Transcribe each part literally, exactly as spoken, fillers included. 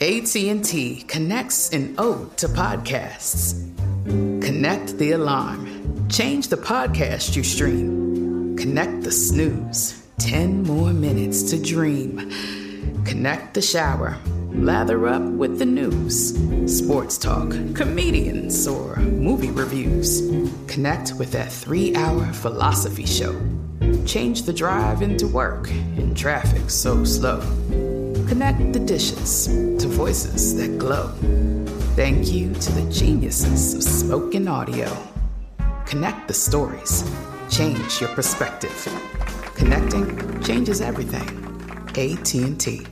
A T and T connects an ode to podcasts. Connect the alarm. Change the podcast you stream. Connect the snooze. Ten more minutes to dream. Connect the shower. Lather up with the news. Sports talk, comedians, or movie reviews. Connect with that three-hour philosophy show. Change the drive into work in traffic so slow. Connect the dishes to voices that glow. Thank you to the geniuses of spoken audio. Connect the stories. Change your perspective. Connecting changes everything. A T and T.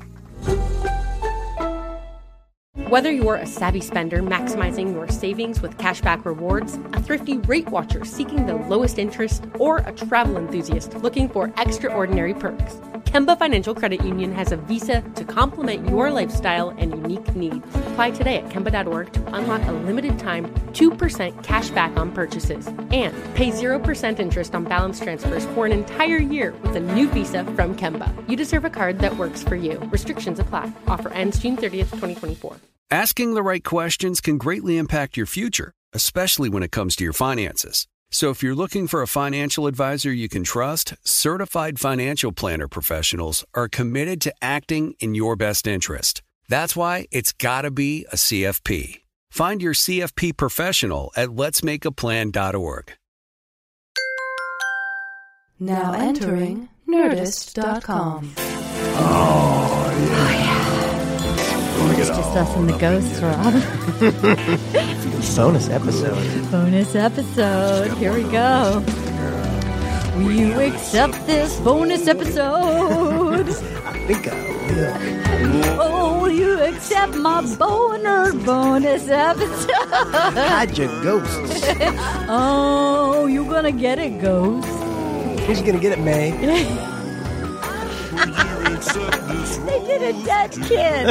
Whether you're a savvy spender maximizing your savings with cashback rewards, a thrifty rate watcher seeking the lowest interest, or a travel enthusiast looking for extraordinary perks, Kemba Financial Credit Union has a visa to complement your lifestyle and unique needs. Apply today at Kemba dot org to unlock a limited-time two percent cash back on purchases and pay zero percent interest on balance transfers for an entire year with a new visa from Kemba. You deserve a card that works for you. Restrictions apply. Offer ends June thirtieth, twenty twenty-four. Asking the right questions can greatly impact your future, especially when it comes to your finances. So if you're looking for a financial advisor you can trust, certified financial planner professionals are committed to acting in your best interest. That's why it's got to be a C F P. Find your C F P professional at lets make a plan dot org. Now entering nerdist dot com. Oh, yeah. It's just us and the ghosts, Rob. Bonus episode. Bonus episode. Here we go. Will you accept this bonus episode? I think I will. Oh, will you accept my boner bonus episode? Hide your ghosts. Oh, you're gonna get it, ghost. Who's gonna get it, May? They did a dead kid.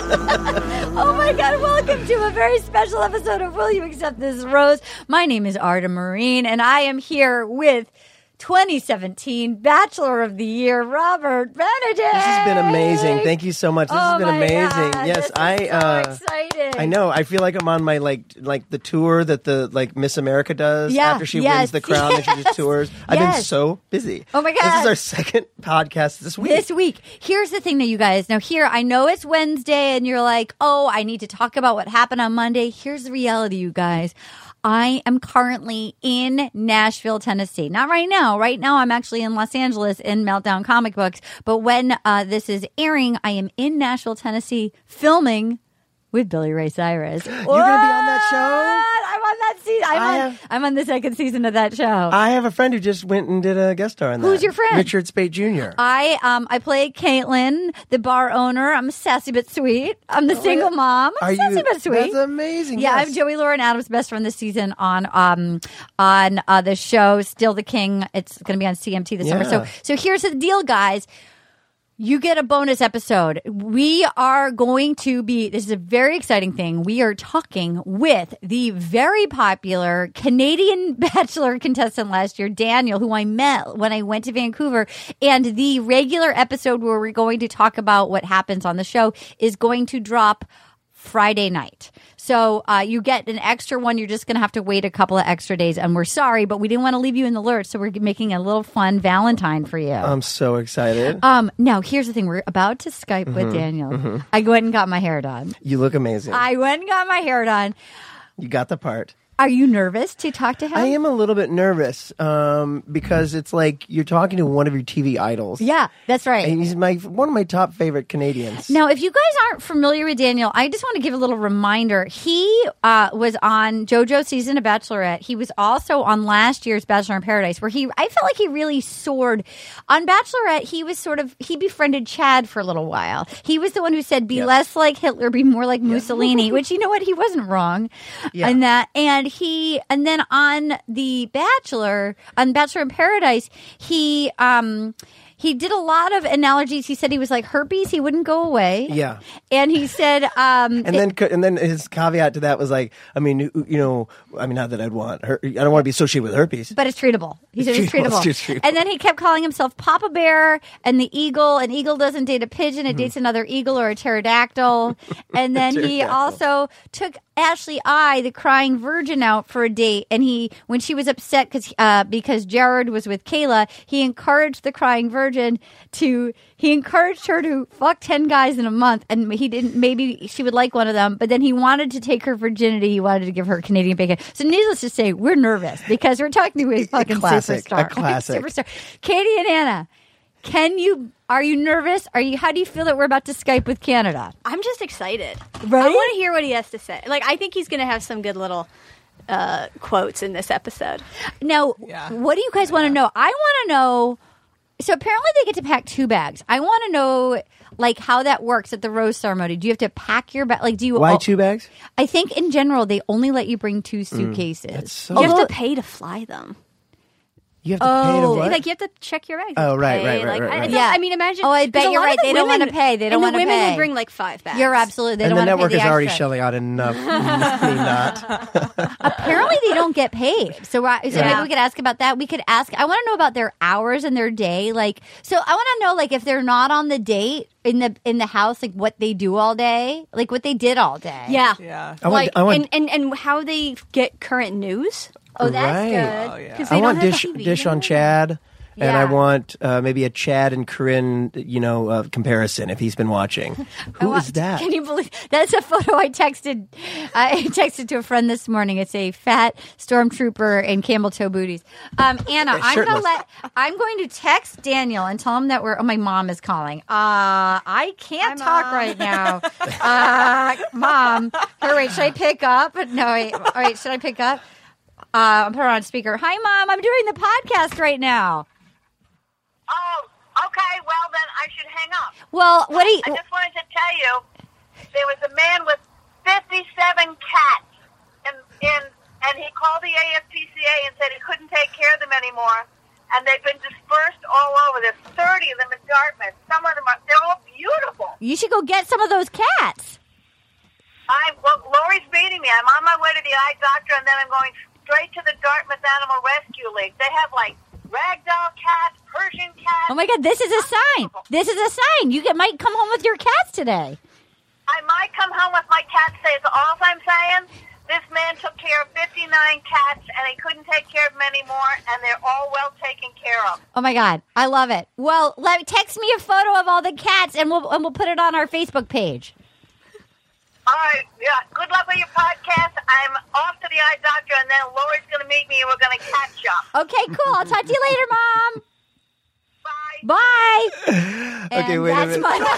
Oh my God, welcome to a very special episode of Will You Accept This Rose? My name is Arda Marine, and I am here with twenty seventeen Bachelor of the Year, Robert Benedict. This has been amazing. Thank you so much. This oh has been my amazing. God, yes, this I is so uh excited. I know. I feel like I'm on my like like the tour that the like Miss America does yeah, after she yes, wins the crown yes. and she just tours. I've yes. been so busy. Oh my God. This is our second podcast this week. This week. Here's the thing that you guys now here, I know it's Wednesday and you're like, oh, I need to talk about what happened on Monday. Here's the reality, you guys. I am currently in Nashville, Tennessee. Not right now. Right now, I'm actually in Los Angeles in Meltdown Comic Books. But when uh, this is airing, I am in Nashville, Tennessee, filming with Billy Ray Cyrus. You're going to be on that show? I'm on that season. I'm, I on, have- I'm on the second season of that show. I have a friend who just went and did a guest star on that. Who's your friend? Richard Speight Junior I um I play Caitlin, the bar owner. I'm sassy but sweet. I'm the single mom. I'm Are sassy you? but sweet. That's amazing. Yeah, yes. I'm Joey Lauren Adams' best friend this season on um on uh, the show Still the King. It's going to be on C M T this summer. Yeah. So so here's the deal, guys. You get a bonus episode. We are going to be, this is a very exciting thing. We are talking with the very popular Canadian Bachelor contestant last year, Daniel, who I met when I went to Vancouver. And the regular episode where we're going to talk about what happens on the show is going to drop Friday night. So uh, you get an extra one. You're just going to have to wait a couple of extra days. And we're sorry, but we didn't want to leave you in the lurch. So we're making a little fun Valentine for you. I'm so excited. Um, now, here's the thing. We're about to Skype mm-hmm, with Daniel. Mm-hmm. I went and got my hair done. You look amazing. I went and got my hair done. You got the part. Are you nervous to talk to him? I am a little bit nervous um, because it's like you're talking to one of your T V idols. Yeah, that's right. And he's my one of my top favorite Canadians. Now, if you guys aren't familiar with Daniel, I just want to give a little reminder. He uh, was on JoJo's season of Bachelorette. He was also on last year's Bachelor in Paradise, where he, I felt like he really soared. On Bachelorette, he was sort of, he befriended Chad for a little while. He was the one who said, be yes. less like Hitler, be more like Mussolini, which, you know what, he wasn't wrong. Yeah. And that, and he, and then on The Bachelor, on Bachelor in Paradise, he, um, he did a lot of analogies. He said he was like herpes; he wouldn't go away. Yeah. And he said, um, And then, and then his caveat to that was like, I mean, you know, I mean, not that I'd want her. I don't want to be associated with herpes, but it's treatable. He said it's treatable. It's treatable. And then he kept calling himself Papa Bear and the eagle. An eagle doesn't date a pigeon; it dates another eagle or a pterodactyl. And then he Pterodactyl. also took Ashley I, the crying virgin, out for a date. And he, when she was upset because uh, because Jared was with Kayla, he encouraged the crying virgin to. He encouraged her to fuck ten guys in a month, and he didn't. Maybe she would like one of them, but then he wanted to take her virginity. He wanted to give her Canadian bacon. So, needless to say, we're nervous because we're talking to a fucking classic, superstar, a classic. superstar. Katie and Anna, can you? Are you nervous? Are you? How do you feel that we're about to Skype with Canada? I'm just excited. Right? I want to hear what he has to say. Like, I think he's going to have some good little uh, quotes in this episode. Now, what do you guys want to know? I want to know. So apparently they get to pack two bags. I want to know, like, how that works at the rose ceremony. Do you have to pack your bag? Like, do you? Why all- two bags? I think in general they only let you bring two suitcases. That's so- You have Although- to pay to fly them. You have to pay to Oh, what? Like, you have to check your bags. Oh, right, Pay, right, right, like, right, I, right. no, Yeah. I mean, imagine. Oh, I bet 'cause a you're lot right. of the They don't women- wanna pay. They don't and wanna the women pay. will bring like five bags. You're absolutely. They and don't the want to pay network the is already extra. shelling out enough. Me not. Apparently they don't get paid. So, uh, so Yeah. maybe we could ask about that. We could ask. I want to know about their hours and their day. Like, so I want to know, like, if they're not on the date in the in the house, like what they do all day, like what they did all day. Yeah. Yeah. I want, Like, I want, and, and, and how they get current news. Oh, that's Right. good. Oh, yeah. 'Cause they I don't want have dish T V. dish on Chad, and I Yeah. want uh, maybe a Chad and Corinne, you know, uh, comparison if he's been watching. I Who want- is that? Can you believe that's a photo I texted? I texted to a friend this morning. It's a fat stormtrooper in camel toe booties. Um, Anna, I'm gonna Shirtless. let. I'm going to text Daniel and tell him that we're. Oh, my mom is calling. Uh, I can't Hi, talk Mom. right now. uh, mom, here, wait. Should I pick up? No, wait. All right. Should I pick up? Uh, I'll put her on speaker. Hi, Mom. I'm doing the podcast right now. Oh, okay. Well, then I should hang up. Well, what do you? I just wanted to tell you there was a man with fifty-seven cats, and and and he called the A S P C A and said he couldn't take care of them anymore, and they've been dispersed all over. There's thirty of them in Dartmouth. Some of them are they're all beautiful. You should go get some of those cats. I well, Lori's beating me. I'm on my way to the eye doctor, and then I'm going straight to the Dartmouth Animal Rescue League. They have like ragdoll cats, Persian cats. Oh my God, this is a sign. This is a sign. You get, might come home with your cats today. I might come home with my cats today. So all I'm saying, this man took care of fifty-nine cats, and he couldn't take care of them anymore, and they're all well taken care of. Oh my God, I love it. Well, let text me a photo of all the cats, and we'll and we'll put it on our Facebook page. All right, yeah. Good luck with your podcast. I'm off to the eye doctor, and then Lori's going to meet me, and we're going to catch up. Okay, cool. I'll talk to you later, Mom. Bye. Bye. Okay, And wait a that's minute. my- God,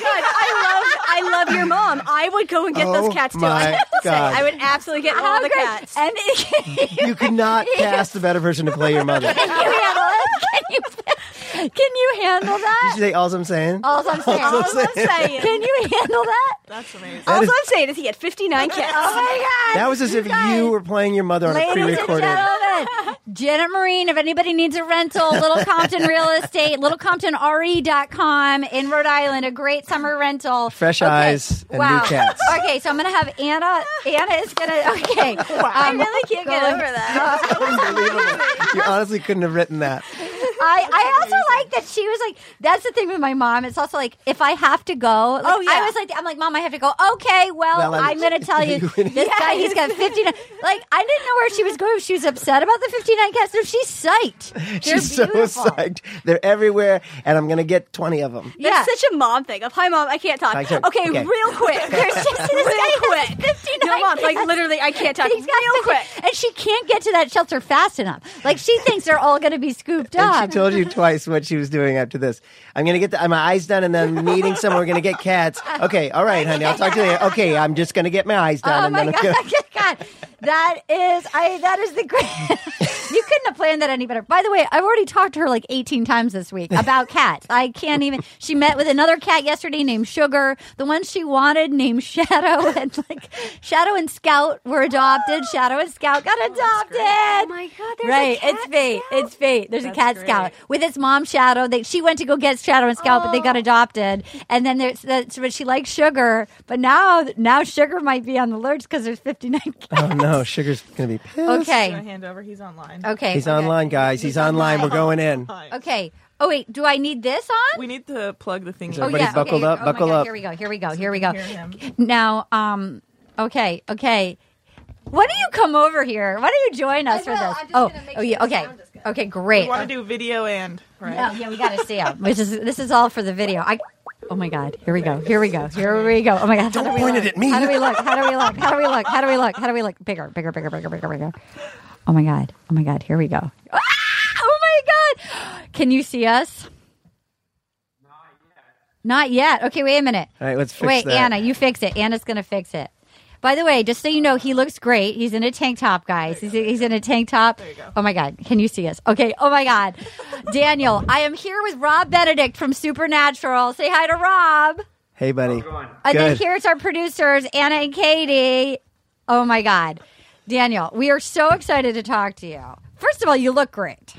I love, I love your mom. I would go and get Oh, those cats too. I my have to say, God. I would absolutely get all How the great. cats. And You could not cast a better person to play your mother. can you handle it? Can you can you handle Did that? you say all I'm saying? All I'm saying. All I'm saying. Can you handle that? That's amazing. All is- I'm saying is he had fifty-nine cats. Oh my God. That was as if you were playing your mother on a Ladies and pre-recorded. gentlemen, Janet Marine, if anybody needs a rental, Little Compton Real Estate, little compton r e dot com in Rhode Island, a great summer rental. Fresh Okay. eyes and wow. new cats. Okay, so I'm going to have Anna. Anna is going to, okay. I Um, really can't get going- over that. Unbelievable. You honestly couldn't have written that. I, I also like that she was like, that's the thing with my mom. It's also like, if I have to go, like, Oh, yeah. I was like, I'm like, Mom, I have to go. Okay, well, Well, I'm- I'm, going to tell you, this guy, he's got fifty-nine. Like, I didn't know where she was going. If she was upset about the fifty-nine cats. No, she's psyched. They're She's so beautiful. psyched. They're everywhere, and I'm going to get twenty of them. Yeah. That's such a mom thing. Of hi, mom, I can't talk. I can't- Okay, okay. real quick. There's just this real guy quick. has fifty-nine No, mom, like cats. literally, I can't talk. He's got Real fifty quick. and she can't get to that shelter fast enough. Like she thinks they're all going to be scooped And up. she told you twice what she was doing after this. I'm gonna get the, my eyes done, and then meeting someone. We're gonna get cats. Okay, all right, honey. I'll talk to you later. Okay, I'm just gonna get my eyes done, Oh and my then God. I'm gonna. God, that is I. That is the great. You couldn't have planned that any better. By the way, I've already talked to her like eighteen times this week about cats. I can't even. She met with another cat yesterday named Sugar. The one she wanted named Shadow, and like Shadow and Scout were adopted. Shadow and Scout got adopted. Oh my God! There's Right, a cat it's fate. scout? It's fate. There's That's a cat great. Scout with its mom Shadow. They, she went to go get Shadow and Scout, but they got Oh. adopted. And then there's that's but she likes Sugar. But now now Sugar might be on the lurch because there's fifty-nine cats. Oh no, Sugar's gonna be pissed. Should I Okay. hand over? He's online. Okay. He's okay. online, guys. He's, online. We're going in. Okay. Oh wait, do I need this on? We need to plug the thing. Is in. Oh everybody yeah. buckled okay. up? Oh, my Buckle God. up. Here we go. Here we go. Here we go. Hear him. Now, um, okay, okay. Why don't you come over here? Why don't you join us I for will. this? I'm just oh, gonna make oh sure yeah. the Okay. sound is good. Okay. Great. We want to do video and right. Oh, yeah, we got to see him. Which is this is all for the video. I. Oh my God! Here we go! Here we go! Here we go! Oh my God! Don't How do we point look? it at me. How do we look? How do we look? How do we look? How do we look? How do we look? Bigger, bigger, bigger, bigger, bigger, bigger. Oh my God! Oh my God! Here we go! Ah! Oh my God! Can you see us? Not yet. Okay, wait a minute. All right, let's fix Wait, that. Anna, you fix it. Anna's gonna fix it. By the way, just so you know, he looks great. He's in a tank top, guys. He's, he's in a tank top. There you go. Oh my God, can you see us? Okay. Oh my God, Daniel, I am here with Rob Benedict from Supernatural. Say hi to Rob. Hey, buddy. And then Good. here's our producers, Anna and Katie. Oh my God, Daniel, we are so excited to talk to you. First of all, you look great.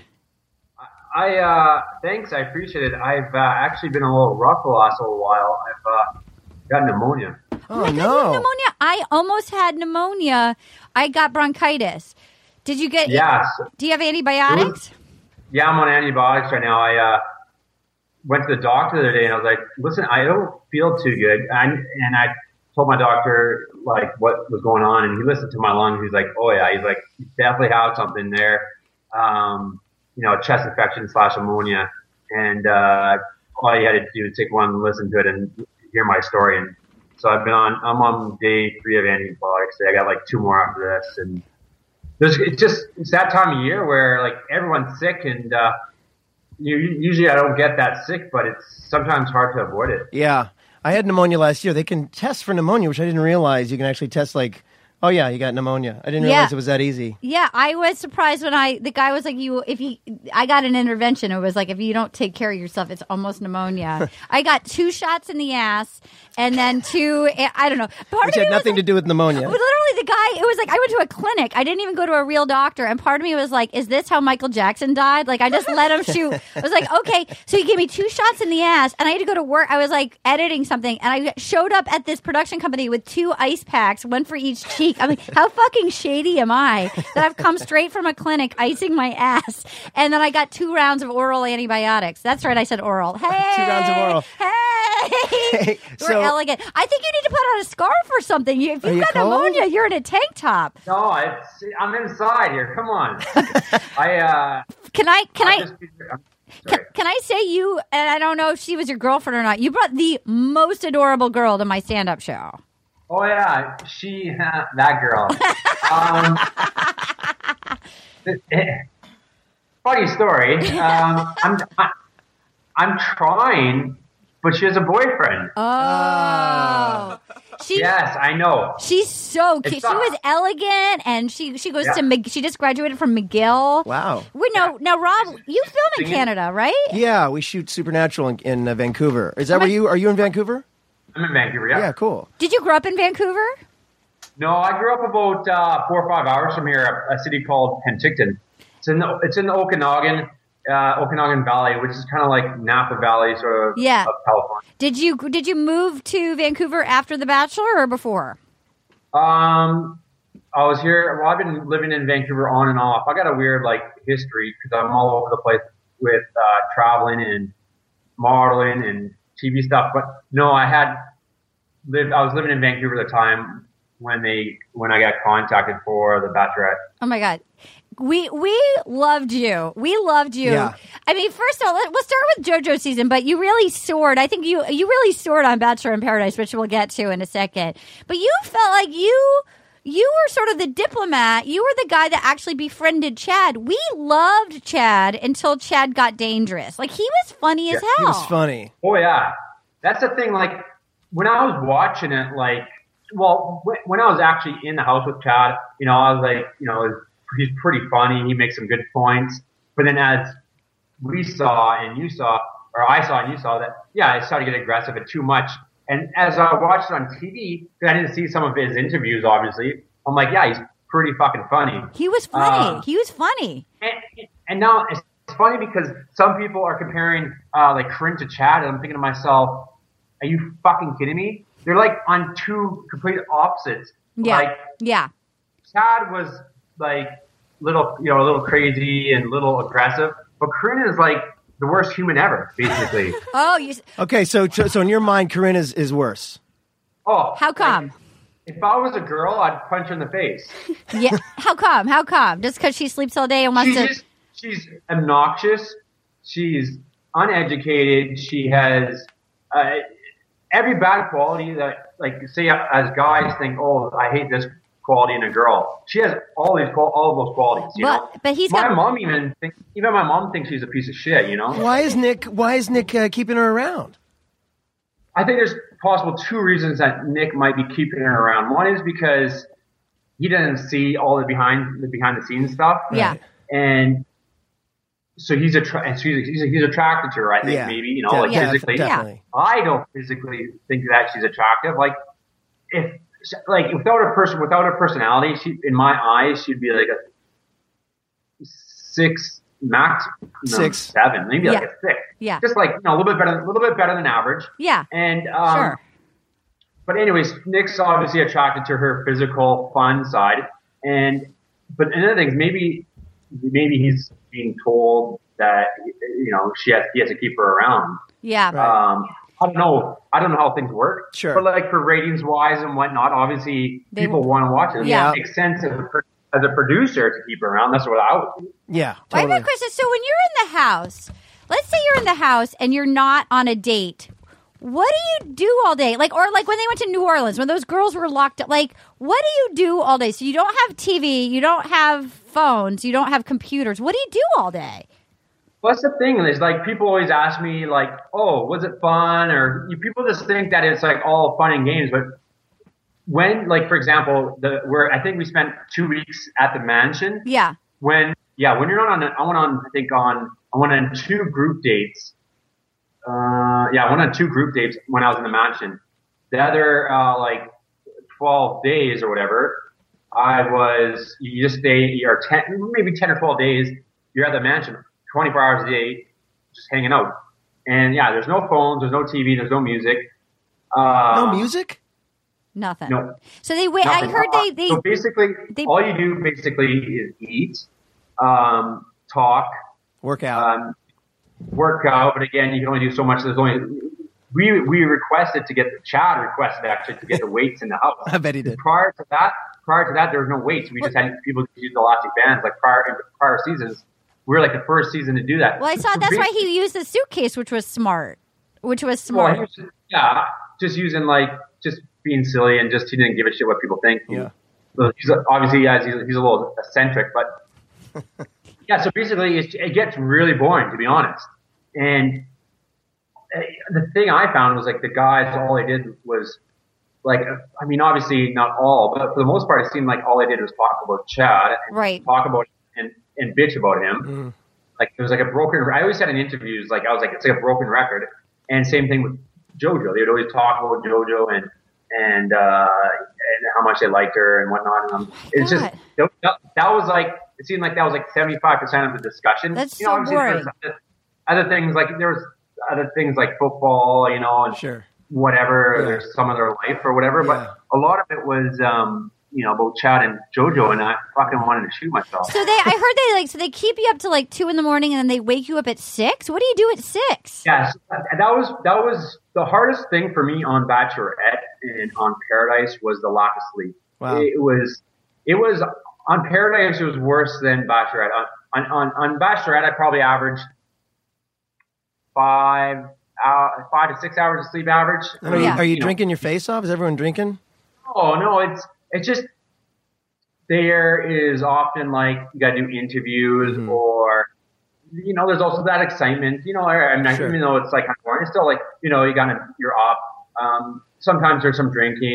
I uh, thanks. I appreciate it. I've uh, actually been a little rough the last little while. I've uh, got pneumonia. Oh my God, you have no. pneumonia. I almost had pneumonia. I got bronchitis. Did you get? Yes. Do you have antibiotics? Yeah, I'm on antibiotics right now. I uh, went to the doctor the other day and I was like, "Listen, I don't feel too good." And, and I told my doctor like what was going on, and he listened to my lungs. He's like, "Oh yeah," he's like, "You definitely have something there." Um, you know, chest infection slash pneumonia. And, uh, all you had to do was take one, listen to it and hear my story. And so I've been on, I'm on day three of antibiotics. I got like two more after this. And there's, it's just, it's that time of year where like everyone's sick and, uh, you, usually I don't get that sick, but it's sometimes hard to avoid it. Yeah, I had pneumonia last year. They can test for pneumonia, which I didn't realize. You can actually test like, oh yeah, you got pneumonia. I didn't Yeah. realize it was that easy. Yeah, I was surprised when I the guy was like, "You, if you," I got an intervention. It was like, if you don't take care of yourself, it's almost pneumonia. I got two shots in the ass, and then two. I don't know. Part Which of me had was nothing like- to do with pneumonia. But literally, the guy, it was like, I went to a clinic. I didn't even go to a real doctor. And part of me was like, is this how Michael Jackson died? Like, I just let him shoot. I was like, okay. So he gave me two shots in the ass, and I had to go to work. I was like editing something, and I showed up at this production company with two ice packs, one for each cheek. I'm like, how fucking shady am I that I've come straight from a clinic icing my ass? And then I got two rounds of oral antibiotics. That's right. I said oral. Hey. Two rounds of oral. Hey. Hey, We're so- elegant. I think you need to put on a scarf or something. You, if Are you've you got cold? pneumonia, you're in a tank top. No, it's, I'm inside here. Come on. I, uh, Can I? Can I? just, I'm Can, sorry. can I say you? And I don't know if she was your girlfriend or not. You brought the most adorable girl to my stand-up show. Oh yeah, she, that girl. Um, funny story. Um, I'm, I, I'm trying, but she has a boyfriend. Oh, she. Yes, I know. She's so It's cute. She not- was elegant, and she she goes Yeah. to Mc, she just graduated from McGill. Wow. Wait, no, now Rob, you film in Singing. Canada, right? Yeah, we shoot Supernatural in, in uh, Vancouver. Is that where you are? You in Vancouver? I'm in Vancouver. Yeah. Yeah, cool. Did you grow up in Vancouver? No, I grew up about uh, four or five hours from here, a, a city called Penticton. It's in the, it's in the Okanagan, uh, Okanagan Valley, which is kind of like Napa Valley, sort of Yeah. of California. Did you did you move to Vancouver after The Bachelor or before? Um, I was here. Well, I've been living in Vancouver on and off. I got a weird like history because I'm all over the place with uh, traveling and modeling and T V stuff. But no, I had lived. I was living in Vancouver at the time when they when I got contacted for The Bachelorette. Oh my God. We we loved you. We loved you. Yeah. I mean, first of all, let- we'll start with JoJo season, but you really soared. I think you you really soared on Bachelor in Paradise, which we'll get to in a second. But you felt like you you were sort of the diplomat. You were the guy that actually befriended Chad. We loved Chad until Chad got dangerous. Like, he was funny as Yeah, hell. He was funny. Oh yeah, that's the thing. Like when I was watching it, like well, wh- when I was actually in the house with Chad, you know, I was like, you know, it was he's pretty funny. He makes some good points. But then as we saw and you saw, or I saw and you saw that, yeah, it started to get aggressive and too much. And as I watched it on T V, because I didn't see some of his interviews, obviously, I'm like, yeah, he's pretty fucking funny. He was funny. Um, he was funny. And, and now it's funny because some people are comparing uh, like Corinne to Chad, and I'm thinking to myself, are you fucking kidding me? They're like on two complete opposites. Yeah. Like, yeah. Chad was like little, you know, a little crazy and a little aggressive, but Corinne is like the worst human ever, basically. Oh, you. Okay, so so in your mind, Corinne is, is worse. Oh, how come? Like, if I was a girl, I'd punch her in the face. Yeah. How come? How come? Just because she sleeps all day and wants she's to. Just, she's obnoxious. She's uneducated. She has uh, every bad quality that, like, say, as guys think, oh, I hate this quality in a girl. She has all these, all of those qualities. You but, know, but he's my got. mom even think, even my mom thinks she's a piece of shit. You know, why is Nick? Why is Nick uh, keeping her around? I think there's possible two reasons that Nick might be keeping her around. One is because he doesn't see all the behind the behind the scenes stuff. Yeah. And so he's attra- and so he's, he's, he's attracted to her, I think, yeah. maybe, you know, De- like yeah, physically. Definitely. I don't physically think that she's attractive. Like, if, like, without a person, without her personality, she, in my eyes, she'd be like a six, max, no, six, seven, maybe yeah. like a six. Yeah. Just like, you know, a little bit better, a little bit better than average. Yeah. And, um, sure. But anyways, Nick's obviously attracted to her physical, fun side. And, but another thing is maybe, maybe he's being told that, you know, she has, he has to keep her around. Yeah. Um, I don't know. I don't know how things work. Sure. But like for ratings wise and whatnot, obviously They- people want to watch it. Yeah. It makes sense as a, pro- as a producer to keep her around. That's what I would do. Yeah, I totally. have a question. So when you're in the house, let's say you're in the house and you're not on a date. What do you do all day? Like, or like when they went to New Orleans, when those girls were locked up, like, what do you do all day? So you don't have T V, you don't have phones, you don't have computers. What do you do all day? What's the thing is, like, people always ask me, like, oh, was it fun? Or you, people just think that it's like all fun and games. But when, like, for example, the where I think we spent two weeks at the mansion. Yeah. When, yeah, when you're not on, I went on, I think on, I went on two group dates. Uh, yeah, I went on two group dates when I was in the mansion. The other, uh, like twelve days or whatever, I was, you just stay, you're ten, maybe ten or twelve days, you're at the mansion twenty-four hours a day, just hanging out. And yeah, there's no phones, there's no T V, there's no music. Uh, no music? Nothing. No. So they wait. Nothing. I heard they, they, so basically, they- all you do basically is eat, um, talk, work out. um, work out. But again, you can only do so much. There's only, we, we requested to get, Chad requested actually to get the weights in the house. I bet he did. Prior to that, prior to that, there was no weights. We just had people use elastic bands like prior, in prior seasons. We were like the first season to do that. well, I saw So that's why basically- he used the suitcase, which was smart, which was Well, smart. he was just, yeah, just using like, just being silly and just, he didn't give a shit what people think. Yeah. So he's a, obviously, yeah, he's, he's a little eccentric, but yeah, so basically it's, it gets really boring, to be honest. And uh, the thing I found was like the guys, all they did was like, I mean, obviously not all, but for the most part, it seemed like all they did was talk about Chad and Right. talk about and, and bitch about him. Mm. Like it was like a broken, I always said in interviews, like I was like, it's like a broken record. And same thing with JoJo. They would always talk about JoJo and, and, uh, and how much they liked her and whatnot. And um, it's just, God. that, that was like, it seemed like that was like seventy-five percent of the discussion. That's you know, so obviously there was boring. Other, other things like, there was other things like football, you know, and Sure. whatever, Yeah. there's some of their life or whatever. Yeah. But a lot of it was, um, you know, about Chad and JoJo, and I fucking wanted to shoot myself. So they, I heard they like, so they keep you up to like two in the morning, and then they wake you up at six. What do you do at six? Yes, that was that was the hardest thing for me on Bachelorette and on Paradise was the lack of sleep. Wow. It was it was on Paradise it was worse than Bachelorette. On on on Bachelorette I probably averaged five uh, five to six hours of sleep average. And are you, Yeah. are you, You know. drinking your face off? Is everyone drinking? Oh no, it's it's just there is often like you got to do interviews Mhm. or you know there's also that excitement. You know, I, I mean, Sure. even though it's like kind of boring, it's still like you know you got to you're up. Um, sometimes there's some drinking.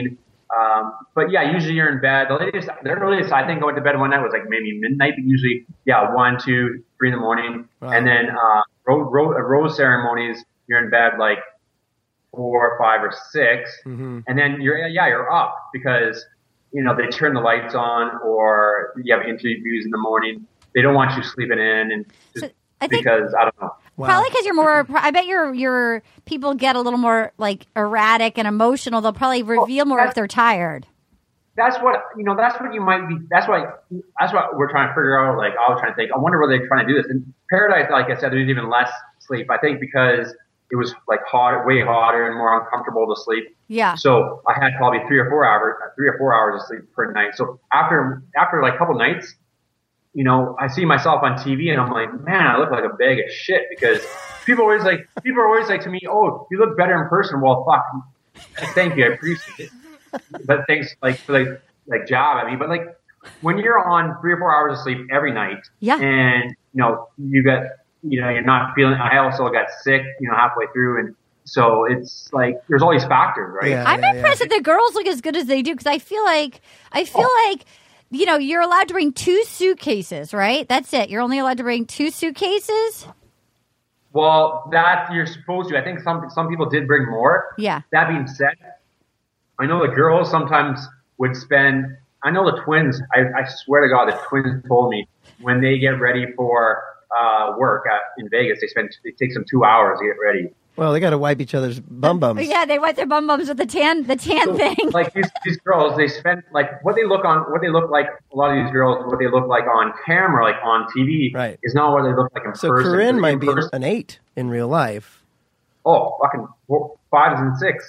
Um, but yeah, usually you're in bed. The latest, the earliest I think I went to bed one night was like maybe midnight, but usually, yeah, one, two, three in the morning. Wow. And then, uh, rose, rose, rose ceremonies, you're in bed like four, five, or six. Mm-hmm. And then you're, yeah, you're up because, you know, they turn the lights on or you have interviews in the morning. They don't want you sleeping in and just So I think- because, I don't know. Wow. Probably because you're more. I bet your your people get a little more like erratic and emotional. They'll probably reveal more if they're tired. That's what, you know, that's what you might be, that's why, that's what we're trying to figure out. Like, I was trying to think, I wonder where they're trying to do this. In Paradise, like I said, there's even less sleep. I think because it was like hot, way hotter and more uncomfortable to sleep. Yeah. So I had probably three or four hours, three or four hours of sleep per night. So after, after like a couple nights, you know, I see myself on T V and I'm like, man, I look like a bag of shit because people always like, people are always like to me, oh, you look better in person. Well, fuck, thank you, I appreciate it. But thanks, like, for like, like job at me. But like, when you're on three or four hours of sleep every night, Yeah. and you know, you got, you know, you're not feeling. I also got sick, you know, halfway through, and so it's like there's all these factors, right? Yeah. I'm impressed that the girls look as good as they do because I feel like I feel Oh. like you know you're allowed to bring two suitcases, right? That's it. You're only allowed to bring two suitcases. Well, that you're supposed to. I think some some people did bring more. Yeah. That being said, I know the girls sometimes would spend. I know the twins. I, I swear to God, the twins told me when they get ready for uh, work at, in Vegas, they spend. It takes them two hours to get ready. Well, they got to wipe each other's bum bums. Yeah, they wipe their bum bums with the tan the tan So, thing. like these, these girls, they spend like what they look on, what they look like. A lot of these girls, what they look like on camera, like on T V, Right. is not what they look like in So person. Corinne In might be an, person- an eight in real life. Oh, fucking four, fives and six.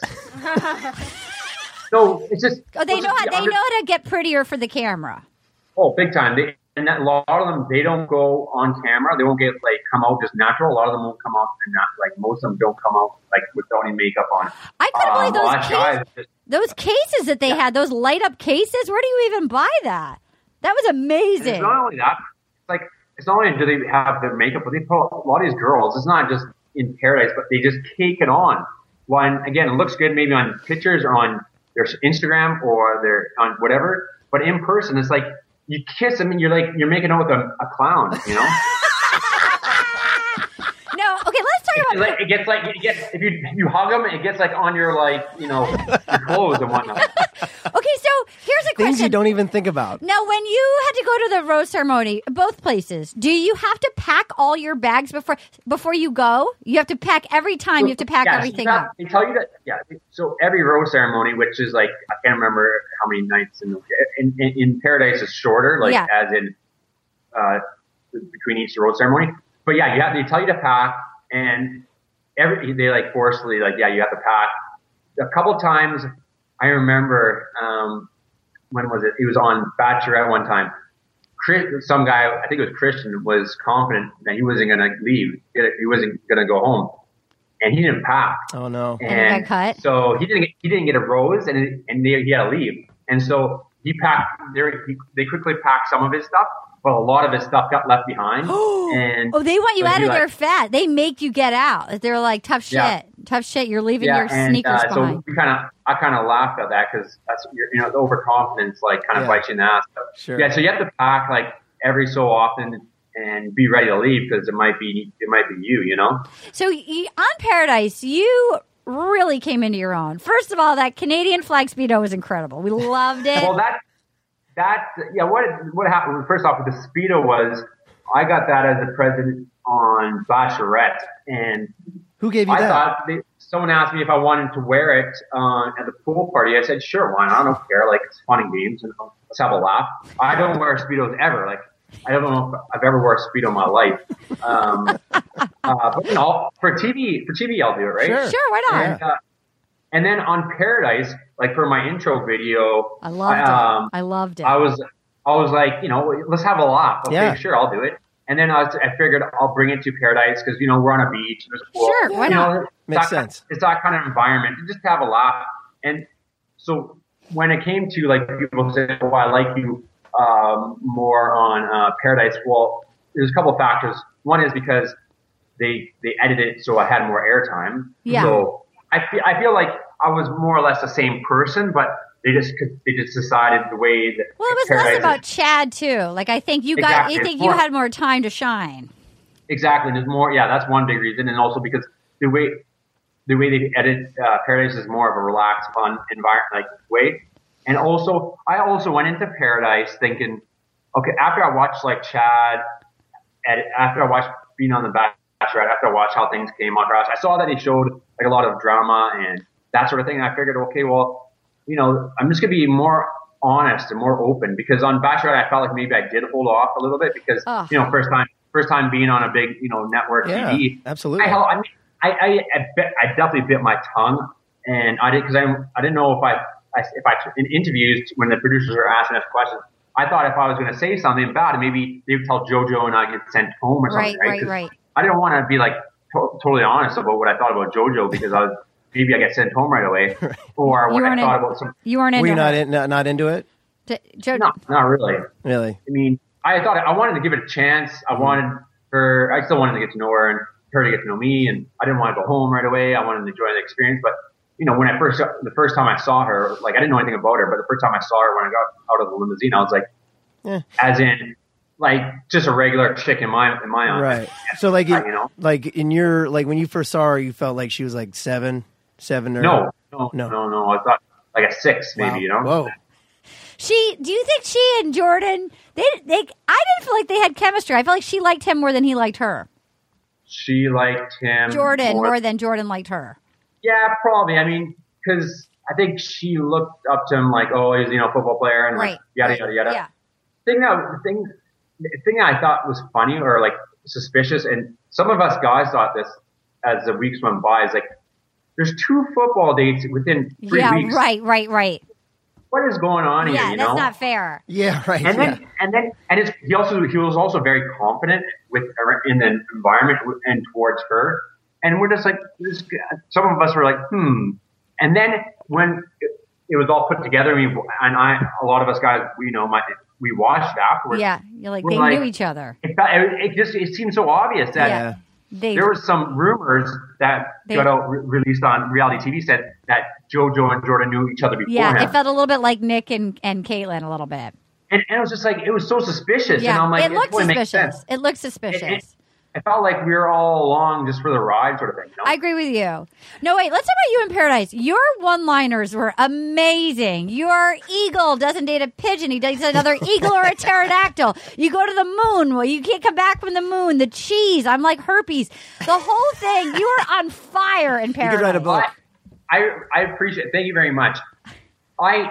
So it's just. Oh, they it's know just how the they under- know how to get prettier for the camera. Oh, big time. They, and that, a lot of them, they don't go on camera. They won't get like come out just natural. A lot of them won't come out and not like most of them don't come out like without any makeup on. I couldn't believe Um, a those lot of guys cases, just- those cases that they had, those light up cases. Where do you even buy that? That was And amazing. it's not only that. It's like it's not only do they have their makeup, but they put a lot of these girls. It's not just in Paradise, but they just cake it on. One again, it looks good maybe on pictures or on their Instagram or their on whatever, but in person, it's like you kiss them and you're like you're making out with a, a clown, you know. No, okay, let's talk It, about. like, it gets like it gets if you if you hug them, it gets like on your like you know your clothes and whatnot. Okay, so here's a Things question. you don't even think about. Now, when you had to go to the rose ceremony, both places, do you have to pack all your bags before before you go? You have to pack every time. You have to pack Yeah, everything that- up. They tell you that, yeah. So every rose ceremony, which is like I can't remember how many nights in in, in, in Paradise is shorter, like Yeah. as in uh, between each rose ceremony. But yeah, you have they tell you to pack, and every they like forcefully like yeah, you have to pack. A couple times, I remember um, when was it? It was on Bachelorette one time. Chris, some guy, I think it was Christian, was confident that he wasn't going to leave. He wasn't going to go home, and he didn't pack. Oh no! And he got cut? So he didn't. Get, he didn't get a rose, and it, and they, he had to leave. And so he packed. They, he, they quickly packed some of his stuff, but a lot of his stuff got left behind. and Oh, they want you so out he, of like, their fat. They make you get out. They're like, tough shit. Yeah. Tough shit. You're leaving Yeah, your and sneakers uh, behind. so we kind of, I kind of laughed at that because that's you know the overconfidence like kind of Yeah. bites you in the ass. But, Sure. Yeah, so you have to pack like every so often and be ready to leave because it might be it might be you, you know. So you, on Paradise, you really came into your own. First of all, that Canadian flag Speedo was incredible. We loved it. Well, that that yeah. What what happened? First off, with the Speedo was I got that as a present on Bachelorette, and Who gave you I that? thought they, someone asked me if I wanted to wear it uh, at the pool party. I said, sure, why not? I don't care. Like it's fun and games, and let's have a laugh. I don't wear Speedos ever. Like I don't know if I've ever worn a Speedo in my life. Um, uh, but you know, for T V, for T V, I'll do it, right? Sure. Sure, why not? Yeah. And, uh, and then on Paradise, like for my intro video, I loved um, it. I loved it. I was, I was like, you know, let's have a laugh. Okay, Yeah. sure, I'll do it. And then I, was, I figured I'll bring it to Paradise because you know we're on a beach. There's a pool. Sure, why you not? Know, it's Makes that, sense. It's that kind of environment, just to have a laugh. And so when it came to like people say, "Oh, I like you um, more on uh, Paradise," well, there's a couple of factors. One is because they they edited it so I had more airtime. Yeah. So I feel I feel like I was more or less the same person, but they just they just decided the way that. Well, it was Paradise less is- about Chad too. Like I think you got, Exactly. you think It's you more- had more time to shine. Exactly. And there's more. Yeah, that's one big reason, and also because the way the way they edit uh, Paradise is more of a relaxed, fun environment, like way. And also, I also went into Paradise thinking, okay, after I watched like Chad, edit, after I watched being on the Bachelorette, after I watched how things came on, I saw that they showed like a lot of drama and that sort of thing. And I figured, okay, well, you know, I'm just gonna be more honest and more open because on Bachelorette, I felt like maybe I did hold off a little bit because Ugh. you know, first time, first time being on a big, you know, network Yeah, T V. absolutely. I, held, I mean, I, I, I, bit, I definitely bit my tongue, and I did because I, I didn't know if I, I, if I in interviews when the producers were asking us questions, I thought if I was going to say something bad, maybe they would tell JoJo and I get sent home or something, Right, right? right, 'Cause right. I didn't want to be like to- totally honest about what I thought about JoJo because I was maybe I get sent home right away, or You what I weren't thought in- about some. You weren't into Were you her. not in, not, not into it? To- Jo- No, not really. Really? I mean, I thought I wanted to give it a chance. I wanted her. I still wanted to get to know her and her to get to know me, and I didn't want to go home right away. I wanted to enjoy the experience. But you know, when I first the first time I saw her, like I didn't know anything about her, but the first time I saw her when I got out of the limousine, I was like, Yeah. as in like just a regular chick in my in my eyes. Right. So like, Uh, in, you know, like in your like when you first saw her, you felt like she was like seven, seven or no, no, No. no, no, I thought like a six maybe. Wow. You know, Whoa. She, do you think she and Jordan, they, they, I didn't feel like they had chemistry. I felt like she liked him more than he liked her. she liked him. Jordan more more than Jordan liked her. Yeah, probably. I mean, because I think she looked up to him like, oh, he's you know a football player and Right. like, yada right. yada yada. Yeah. Thing that the thing the thing I thought was funny or like suspicious, and some of us guys thought this as the weeks went by, is like there's two football dates within three Yeah, weeks. right, right, right. What is going on here? Yeah, you that's know? not fair. Yeah. Right. And yeah. then, and then, and it's, he also he was also very confident with in the environment and towards her. And we're just like, this, some of us were like, hmm. And then when it, it was all put together, I mean, and I, a lot of us guys, we know, my, we watched afterwards. Yeah, you're like, We're they like- knew each other. It, felt- it, it just it seemed so obvious that Yeah. They, there was some rumors that They- got out, re- released on reality T V said that JoJo and Jordan knew each other beforehand. yeah, it felt a little bit like Nick and, and Caitlin a little bit. and, and it was just like, it was so suspicious. Yeah, and I'm like, it looked totally makes suspicious. sense. It looked suspicious. It- it- It felt like we were all along just for the ride sort of thing. You know? I agree with you. No, wait, let's talk about you in Paradise. Your one-liners were amazing. Your eagle doesn't date a pigeon. He dates another eagle or a pterodactyl. You go to the moon. Well, you can't come back from the moon. The cheese. I'm like herpes. The whole thing. You were on fire in You Paradise. could write a book. I, I appreciate it. Thank you very much. I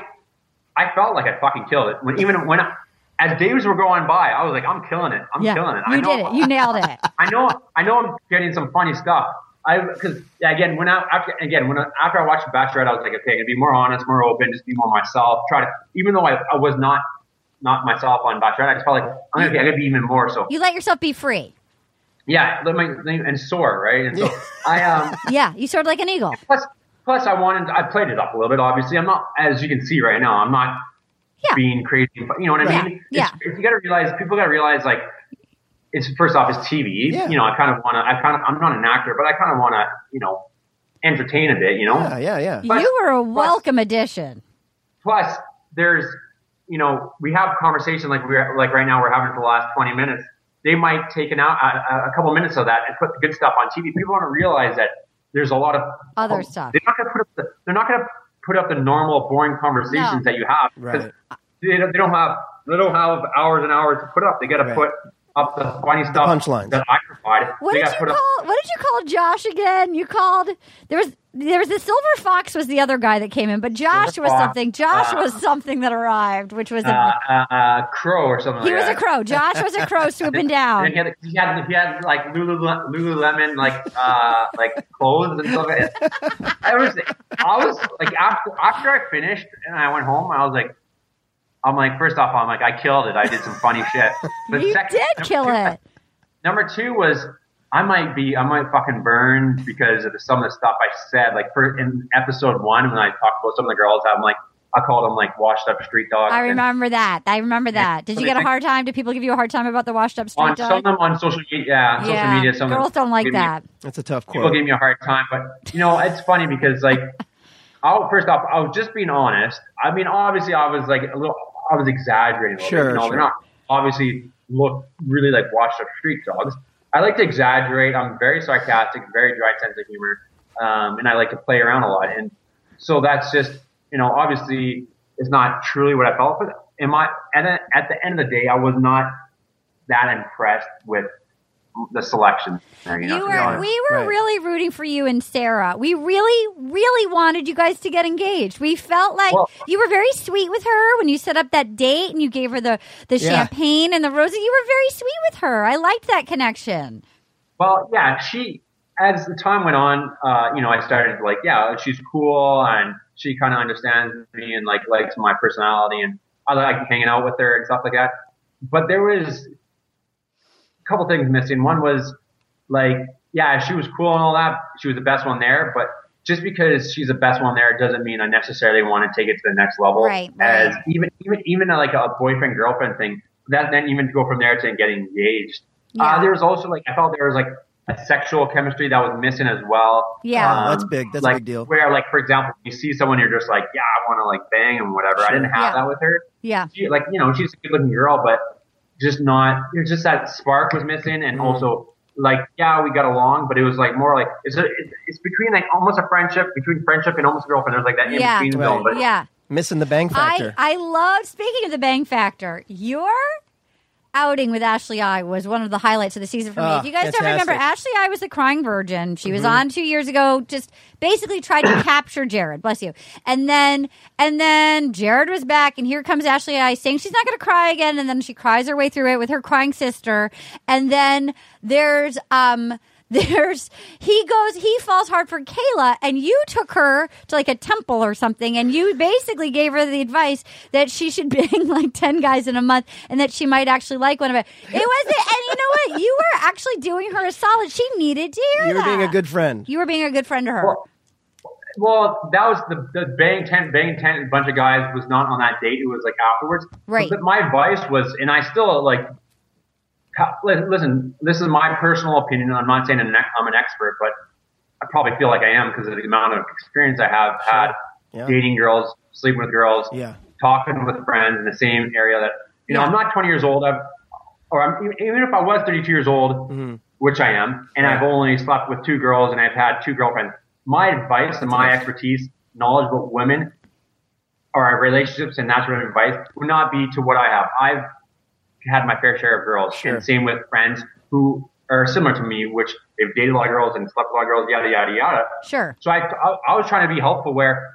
I felt like I fucking killed it. When even when I, as days were going by, I was like, I'm killing it. I'm Yeah, killing it. I you know, did it. You nailed it. I know. I know. I'm getting some funny stuff. I because again, when I after again when I, after I watched The Bachelorette, I was like, okay, I'm gonna be more honest, more open, just be more myself. Try to, even though I, I was not not myself on Bachelorette, I just felt like I'm gonna be, I'm gonna be even more. So You let yourself be free. yeah, let my and soar, right? And so I um. Yeah, you soared like an eagle. Plus, plus, I wanted. I played it up a little bit. Obviously, I'm not, as you can see right now, I'm not Yeah. being crazy. You know what I Yeah, mean? yeah. It's, it's, you got to realize. People got to realize, like, it's first off, it's T V. Yeah. You know, I kind of want to. I kind of. I'm not an actor, but I kind of want to. You know, entertain a bit. You know. Yeah. Yeah. Yeah. Plus- you were a plus- welcome addition. Plus, there's. You know, we have conversation like we're like right now we're having for the last twenty minutes. They might take an out a, a couple minutes of that and put the good stuff on T V. People want to realize that there's a lot of Other stuff. They're not going to put up the. They're not going to put up the normal boring conversations No. that you have. 'cause Right. They don't, they don't have. They don't have hours and hours to put up. They got to Right. put up the funny stuff punchlines. that I provide. What they did gotta you put up- call? What did you call Josh again? You called there was there was the Silver Fox was the other guy that came in, but Josh Silver was Fox, something. Josh uh, was something that arrived, which was a, uh, uh, uh, crow or something. he like was that. a crow. Josh was a crow swooping And down. he had, he had, he had like Lulu, Lululemon, like, uh, like clothes and stuff. I was, I was like, after, after I finished and I went home, I was like, I'm like, first off, I'm like, I killed it. I did some funny shit. But You second- did kill number two- it. Number two was, I might be, I might fucking burn because of the, some of the stuff I said. Like for, in episode one, when I talked about some of the girls, I'm like, I called them like washed up street dogs. I And remember that. I remember that. Did you get a hard time? Did people give you a hard time about the washed up street on some dog? of them on social media, yeah, on yeah, social media, some of them girls don't like gave me- that. That's a tough People quote. gave me a hard time, but you know, it's funny because like I'll, first off, I was just being honest. I mean, obviously, I was like a little, I was exaggerating a little Sure, bit. You know, sure. they're not obviously look really like washed up street dogs. I like to exaggerate. I'm very sarcastic, very dry sense of humor, um, and I like to play around a lot. And so that's just, you know, obviously, it's not truly what I felt. But am I at the, at the end of the day, I was not that impressed with the selection. There, you know, You to be were, honest. we were Right. really rooting for you and Sarah. We really, really wanted you guys to get engaged. We felt like Well- you were very sweet with her when you set up that date and you gave her the, the Yeah. champagne and the roses. You were very sweet with her. I liked that connection. Well, yeah, she, as the time went on, uh, you know, I started like, yeah, she's cool and she kind of understands me and like likes my personality and I like hanging out with her and stuff like that. But there was a couple things missing. One was like, yeah, she was cool and all that. She was the best one there, but just because she's the best one there doesn't mean I necessarily want to take it to the next level. Right, As right. even, even, even like a boyfriend girlfriend thing, that then even to go from there to getting engaged. Yeah. Uh, there was also like, I felt there was like a sexual chemistry that was missing as well. Yeah. Oh, that's big. That's a like, big deal. Where like, for example, you see someone, you're just like, yeah, I want to like bang and whatever. I didn't have Yeah. that with her. Yeah. She, like, you know, she's a good looking girl, but just not, you know, just that spark was missing. And Mm. also like, yeah, we got along, but it was like more like, it's a, it's, it's between like almost a friendship, between friendship and almost a girlfriend. There's like that in Yeah. between Right. zone. But Yeah. Missing the bang factor. I, I love, speaking of the bang factor, your outing with Ashley I was one of the highlights of the season for me. Oh, If you guys don't fantastic. remember, Ashley I was the crying virgin. She was on two years ago, just basically tried to capture Jared. Bless you. And then, and then Jared was back, and here comes Ashley I saying she's not going to cry again, and then she cries her way through it with her crying sister. And then there's, um, There's he goes he falls hard for Kayla, and you took her to like a temple or something, and you basically gave her the advice that she should bang like ten guys in a month, and that she might actually like one of it. It was it, and you know what? You were actually doing her a solid. She needed to hear You were that. being a good friend. You were being a good friend to her. Well, well, that was the, the bang tent, bang tent, bunch of guys was not on that date. It was like afterwards. Right. But my advice was, and I still like, listen, this is my personal opinion. I'm not saying I'm an expert, but I probably feel like I am because of the amount of experience I have had Yeah. dating girls, sleeping with girls, Yeah. talking with friends in the same area that, you know, Yeah. I'm not twenty years old. I've, or I'm, even if I was thirty-two years old, Mm-hmm. which I am, and I've only slept with two girls and I've had two girlfriends, my advice and my expertise, knowledge about women or our relationships and that sort of advice would not be to what I have. I've had my fair share of girls, Sure. and same with friends who are similar to me, which they've dated a lot of girls and slept with a lot of girls, yada, yada, yada. Sure. So I, I, I was trying to be helpful where,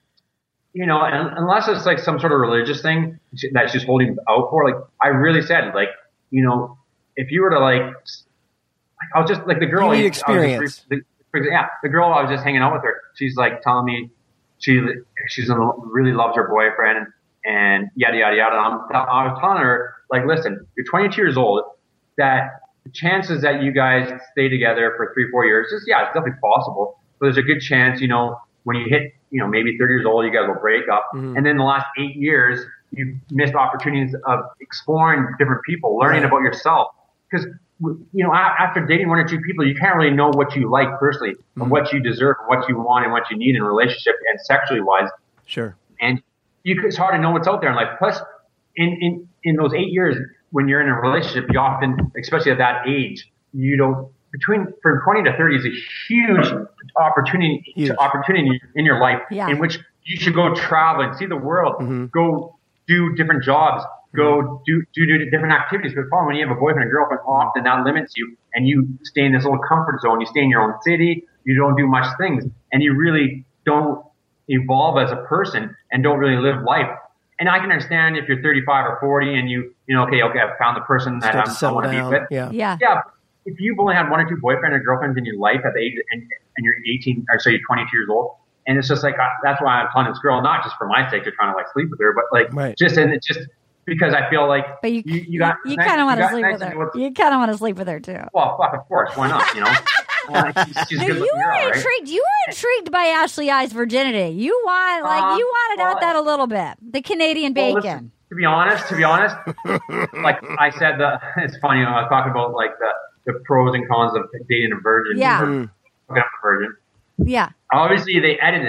you know, un- unless it's like some sort of religious thing that she's holding out for, like I really said, like, you know, if you were to like, like I was just like the girl. You need I was just- experience. the, yeah, the girl I was just hanging out with her. She's like telling me she she's in, really loves her boyfriend and yada yada yada. I'm, I was telling her like, listen, you're twenty-two years old. That the chances that you guys stay together for three four years is yeah, it's definitely possible. But there's a good chance, you know, when you hit you know maybe thirty years old, you guys will break up, Mm-hmm. and then the last eight years you've missed opportunities of exploring different people, learning Right. about yourself. Because you know, a- after dating one or two people, you can't really know what you like personally, and what you deserve, and what you want, and what you need in a relationship and sexually wise. Sure. And you, it's hard to know what's out there in life. Plus, in, in, in those eight years, when you're in a relationship, you often, especially at that age, you don't, between, from twenty to thirty is a huge opportunity, Huge. opportunity in your life Yeah. in which you should go travel and see the world, Mm-hmm. go do different jobs, go do, do, do different activities. But when you have a boyfriend and girlfriend, often that limits you and you stay in this little comfort zone. You stay in your own city. You don't do much things and you really don't evolve as a person and don't really live life. And I can understand if you're thirty-five or forty and you, you know, okay, okay, I've found the person that Start I'm, to I settle want to be down. with. Yeah. Yeah. Yeah. If you've only had one or two boyfriends or girlfriends in your life at the age, and, and you're eighteen, or sorry, you're twenty-two years old, and it's just like, uh, that's why I'm telling this girl, not just for my sake, to trying to like sleep with her, but like, Right. just, and it's just because I feel like, But you you, you, got, you nice- kind of want to got sleep nice with and her. what's- You kind of want to sleep with her too. Well, fuck, of course, why not, you know? Well, she's, she's No, a good you looking were girl, right? intrigued. You were intrigued by Ashley I's virginity. You want like Uh, you wanted well, out that a little bit. The Canadian Well, bacon. listen, to be honest, to be honest, like I said, the, it's funny, you know, I was talking about like the, the pros and cons of dating a virgin. Yeah. or hooking up a virgin. Yeah. Obviously, they edited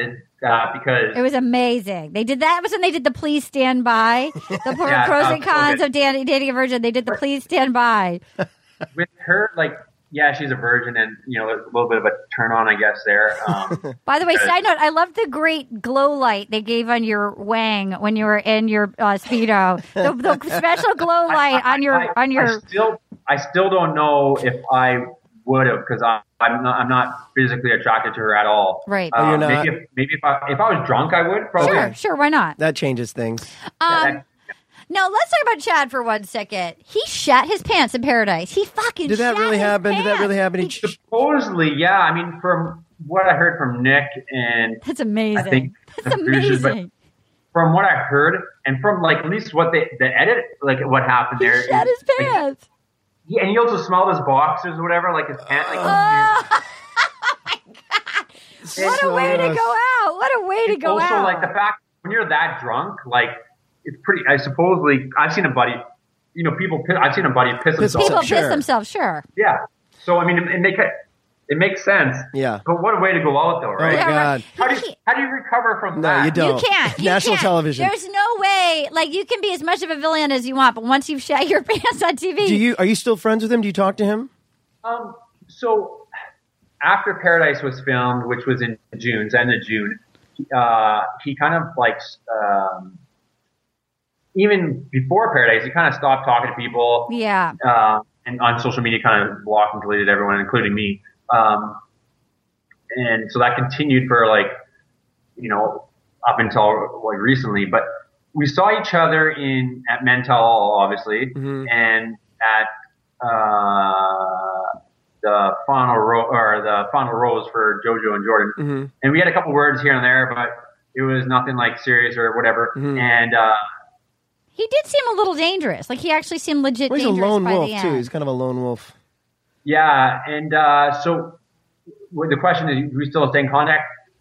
uh, because It was amazing. They did that was when they did the Please Stand By, the pro- Yeah, pros that and was so cons good. of dan- dating a virgin. They did the Please Stand By. with her, like, yeah, she's a virgin, and you know, a little bit of a turn on, I guess. There. Um, By the way, because- side note, I love the great glow light they gave on your wang when you were in your uh, Speedo. The, the special glow light on your I, on your. I still, I still don't know if I would have, because I'm not, I'm not physically attracted to her at all. Right. Uh, Oh, you're not? Maybe if, maybe if I, if I was drunk, I would probably. Sure, sure, why not? That changes things. Um, now let's talk about Chad for one second. He shat his pants in Paradise. He fucking Did that shat really his happen? Did that pants. really happen? He- Supposedly, yeah. I mean, from what I heard from Nick and That's amazing. I think That's the producers, but amazing. from what I heard and from like at least what they the edit, like what happened He there. shat his like, pants. yeah, and he also smelled his boxers or whatever, like his pants. Like, Oh my god! What a way to gross. go out! What a way to go also, out! like the fact when you're that drunk, like it's pretty. I supposedly I've seen a buddy. You know, people. piss- I've seen a buddy piss Piss himself. People Sure. piss themselves, sure. Yeah. So I mean, it, it make it makes sense. Yeah. But what a way to go out, though, Oh right? my Yeah, God. right. How do you how do you recover from No, that? you don't. You can't. You National can't. television. There's no way. Like you can be as much of a villain as you want, but once you've shat your pants on T V, Do you are you still friends with him? Do you talk to him? Um, so after Paradise was filmed, which was in June, end of June, uh, he kind of like, um, even before Paradise, he kind of stopped talking to people. yeah. Uh, and on social media kind of blocked and deleted everyone, including me. Um, and so that continued for like, you know, up until like recently, but we saw each other in, at Mental, obviously, Mhm. and at, uh, the final ro- or the final rose for JoJo and Jordan. Mm-hmm. And we had a couple words here and there, but it was nothing like serious or whatever. Mhm. And, uh, He did seem a little dangerous. Like he actually seemed legit Well, he's a dangerous lone by wolf the too. end. He's kind of a lone wolf. yeah, and uh, so well, the question is, do we still stay in contact?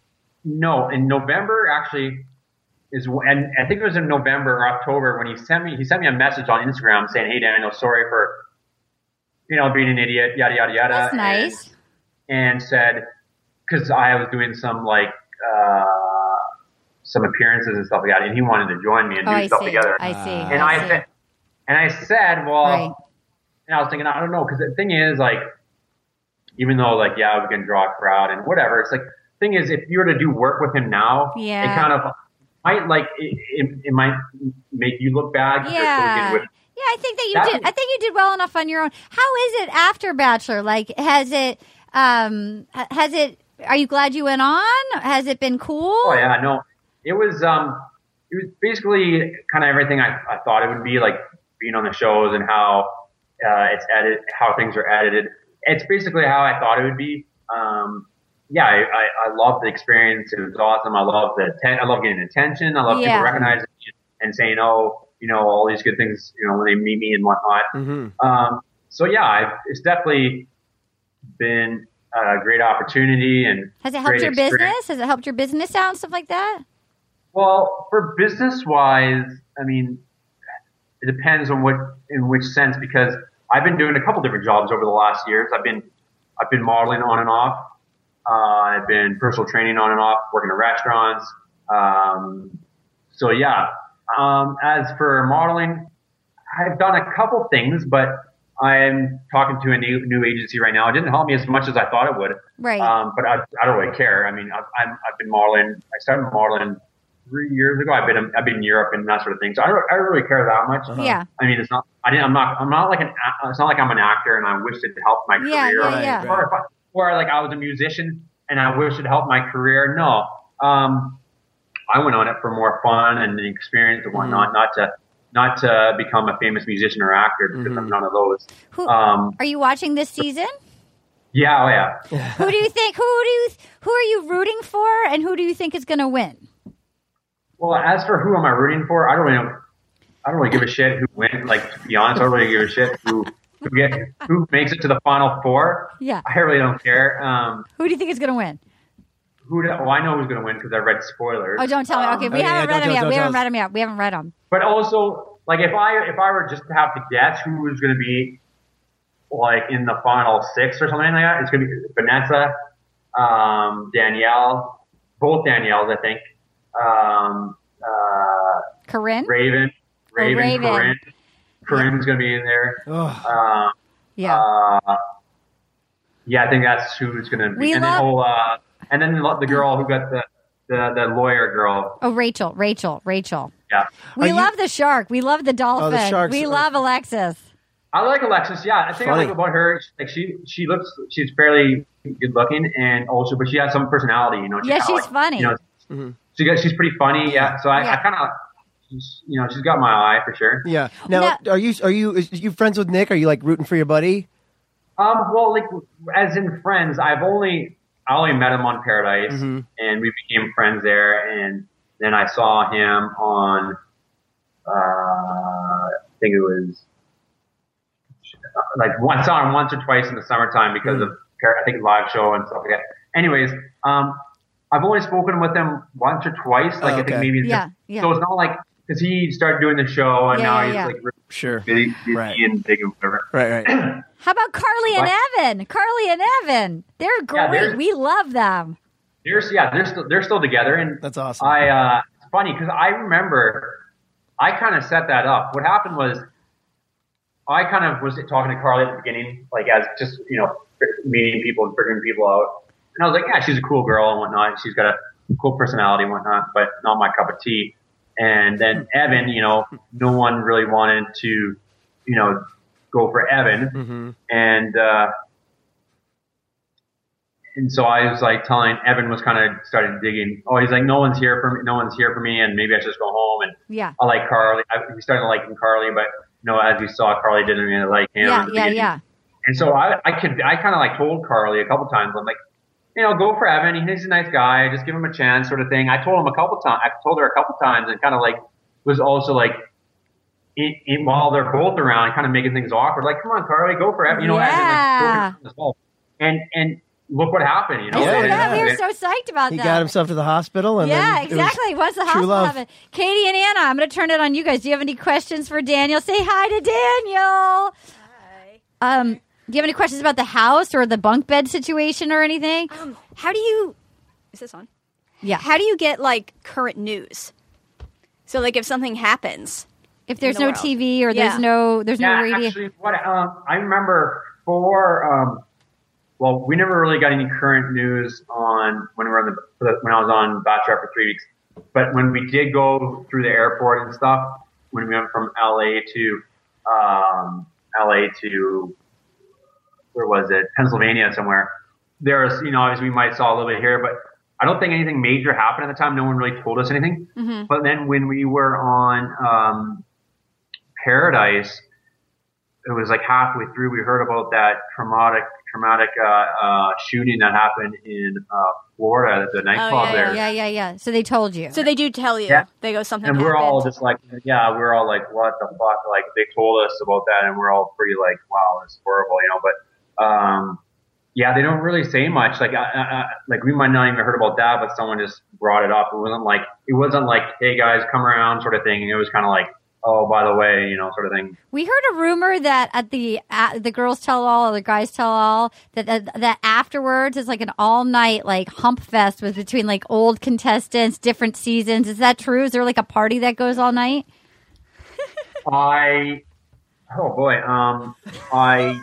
No, in November actually is, and I think it was in November or October when he sent me he sent me a message on Instagram saying, "Hey Daniel, sorry for you know being an idiot, yada yada yada." That's nice. And, and said because I was doing some like uh, some appearances and stuff like that, and he wanted to join me and Oh, do I stuff see. together. I see. And I I, see. said, and I said, well, Right. and I was thinking, I don't know, because the thing is, like, even though, like, yeah, we can draw a crowd and whatever, it's like, thing is, if you were to do work with him now, Yeah. it kind of might, like, it, it, it might make you look bad. 'cause you're so Yeah. good with- Yeah, I think that you That did. was- I think you did well enough on your own. How is it after Bachelor? Like, has it? Um, ha- has it? Are you glad you went on? Has it been cool? Oh yeah, no, it was um, it was basically kind of everything I, I thought it would be, like being on the shows and how uh, it's edit, how things are edited. It's basically how I thought it would be. Um, yeah, I, I, I love the experience. It was awesome. I love the atten- I love getting attention. I love Yeah. people recognizing me and saying, oh, you know, all these good things, you know, when they meet me and whatnot. Mm-hmm. Um, so yeah, I've, it's definitely been a great opportunity and Has it helped great your experience. business? Has it helped your business out and stuff like that? Well, for business wise, I mean, it depends on what, in which sense, because I've been doing a couple different jobs over the last years. I've been, I've been modeling on and off. Uh, I've been personal training on and off, working in restaurants. Um, so yeah. Um, as for modeling, I've done a couple things, but I'm talking to a new, new agency right now. It didn't help me as much as I thought it would. Right. Um, but I, I don't really care. I mean, I've, I'm, I've been modeling. I started modeling three years ago. I've been, I've been in Europe and that sort of thing. So I don't, I don't really care that much. Yeah. I mean, it's not, I didn't, I'm not, I'm not like an, it's not like I'm an actor and I wish it helped my Yeah, career. yeah, yeah. Or, if I, or like I was a musician and I wish it helped my career. No. Um, I went on it for more fun and experience and whatnot, Mm-hmm. not to, not to become a famous musician or actor because Mm-hmm. I'm none of those. Who Um, are you watching this season? yeah, oh yeah. Who do you think? Who do you? Who are you rooting for? And who do you think is going to win? Well, as for who am I rooting for, I don't really know. I don't really give a shit who wins. Like, to be honest, I don't really give a shit who who get who makes it to the final four. Yeah. I really don't care. Um, Who do you think is going to win? who? Do, well, I know who's going to win because I read spoilers. Oh, don't tell me. Um, Okay, we oh, yeah, haven't don't read them tell- yet. don't We tell haven't us. read them yet. We haven't read them. But also, like, if I if I were just to have to guess who was going to be like in the final six or something like that, it's going to be Vanessa, um, Danielle, both Danielles, I think. Um, uh, Corinne? Raven. Raven. Raven. Corinne. Corinne's going to be in there. Um, Yeah. Uh, yeah, I think that's who's going to be. We and love- then whole, uh, and then the girl who got the, the, the lawyer girl. Oh, Rachel, Rachel, Rachel. Yeah. We love the shark. We love the dolphin. sharks we are- love Alexis. I like Alexis. Yeah, I think I Funny. like about her. Like she, she looks, she's fairly good looking, and also, but she has some personality. You know. Yeah, kinda she's like, funny. You know, she got, she's pretty funny. Yeah. So I, Yeah. I kind of, you know, she's got my eye for sure. Yeah. Now, are you are you is you friends with Nick? Are you like rooting for your buddy? Um. Well, like as in friends, I've only I only met him on Paradise, Mm-hmm. and we became friends there, and then I saw him on, uh, I think it was. Like once, I saw him once or twice in the summertime because of Par- I think live show and stuff like that. Anyways, um, I've only spoken with him once or twice. Like Oh, I think okay. maybe it's Yeah, just- yeah. so it's not like because he started doing the show and Yeah, now yeah, he's yeah. like really Sure. busy, busy Right. and big and whatever. Right, right. How about Carly and What? Evan? Carly and Evan. They're great. there's- we love them. They're yeah, they're still they're still together, and that's awesome. I uh, it's funny because I remember I kind of set that up. What happened was I kind of was talking to Carly at the beginning, like as just you know meeting people and figuring people out, and I was like, yeah, she's a cool girl and whatnot. She's got a cool personality and whatnot, but not my cup of tea. And then Evan, you know, no one really wanted to, you know, go for Evan, Mm-hmm. and. uh And so I was like telling Evan was kind of started digging. Oh, he's like, no one's here for me. No one's here for me, and maybe I should just go home. And Yeah. I like Carly. I, he started liking Carly, but you know, as you saw, Carly didn't really like him. Yeah, in the yeah, beginning. yeah. And so I, I could, I kind of like told Carly a couple times. I'm like, you know, go for Evan. He's a nice guy. Just give him a chance, sort of thing. I told him a couple times. I told her a couple times, and kind of like was also like, in, in, while they're both around, kind of making things awkward. Like, come on, Carly, go for Evan. You know, Yeah. Evan, like, go for him. and and. Look what happened, you know. I saw And- that. We were and- so psyched about He that. got himself to the hospital, and yeah, then it was exactly. Once the true hospital love. happened. Katie and Anna, I'm going to turn it on you guys. Do you have any questions for Daniel? Say hi to Daniel. Hi. Um, do you have any questions about the house or the bunk bed situation or anything? Um, how do you? Is this on? Yeah. How do you get like current news? So like if something happens, If there's in the no world. T V or Yeah. there's no there's yeah, no radio. actually, what um, I remember for um, well, we never really got any current news on when we were on the for the- when I was on Bachelor for three weeks. But when we did go through the airport and stuff, when we went from L A to um, L A to where was it, Pennsylvania somewhere. There was, you know, obviously we might saw a little bit here, but I don't think anything major happened at the time. No one really told us anything. Mhm. But then when we were on um, Paradise, it was like halfway through, we heard about that traumatic, traumatic uh, uh, shooting that happened in uh, Florida at the nightclub there. Oh, Yeah, yeah, yeah. So they told you. so they do tell you. Yeah. They go something. And we're happened. all just like, yeah, we're all like, what the fuck? Like, they told us about that, and we're all pretty like, wow, it's horrible, you know. But um, yeah, they don't really say much. Like, I, I, like we might not even heard about that, but someone just brought it up. It wasn't like, it wasn't like, hey guys, come around, sort of thing. And it was kind of like, oh, by the way, you know, sort of thing. We heard a rumor that at the at the girls tell all or the guys tell all that, that that afterwards is like an all night like hump fest with between like old contestants, different seasons. Is that true? Is there like a party that goes all night? I, oh boy, um, I,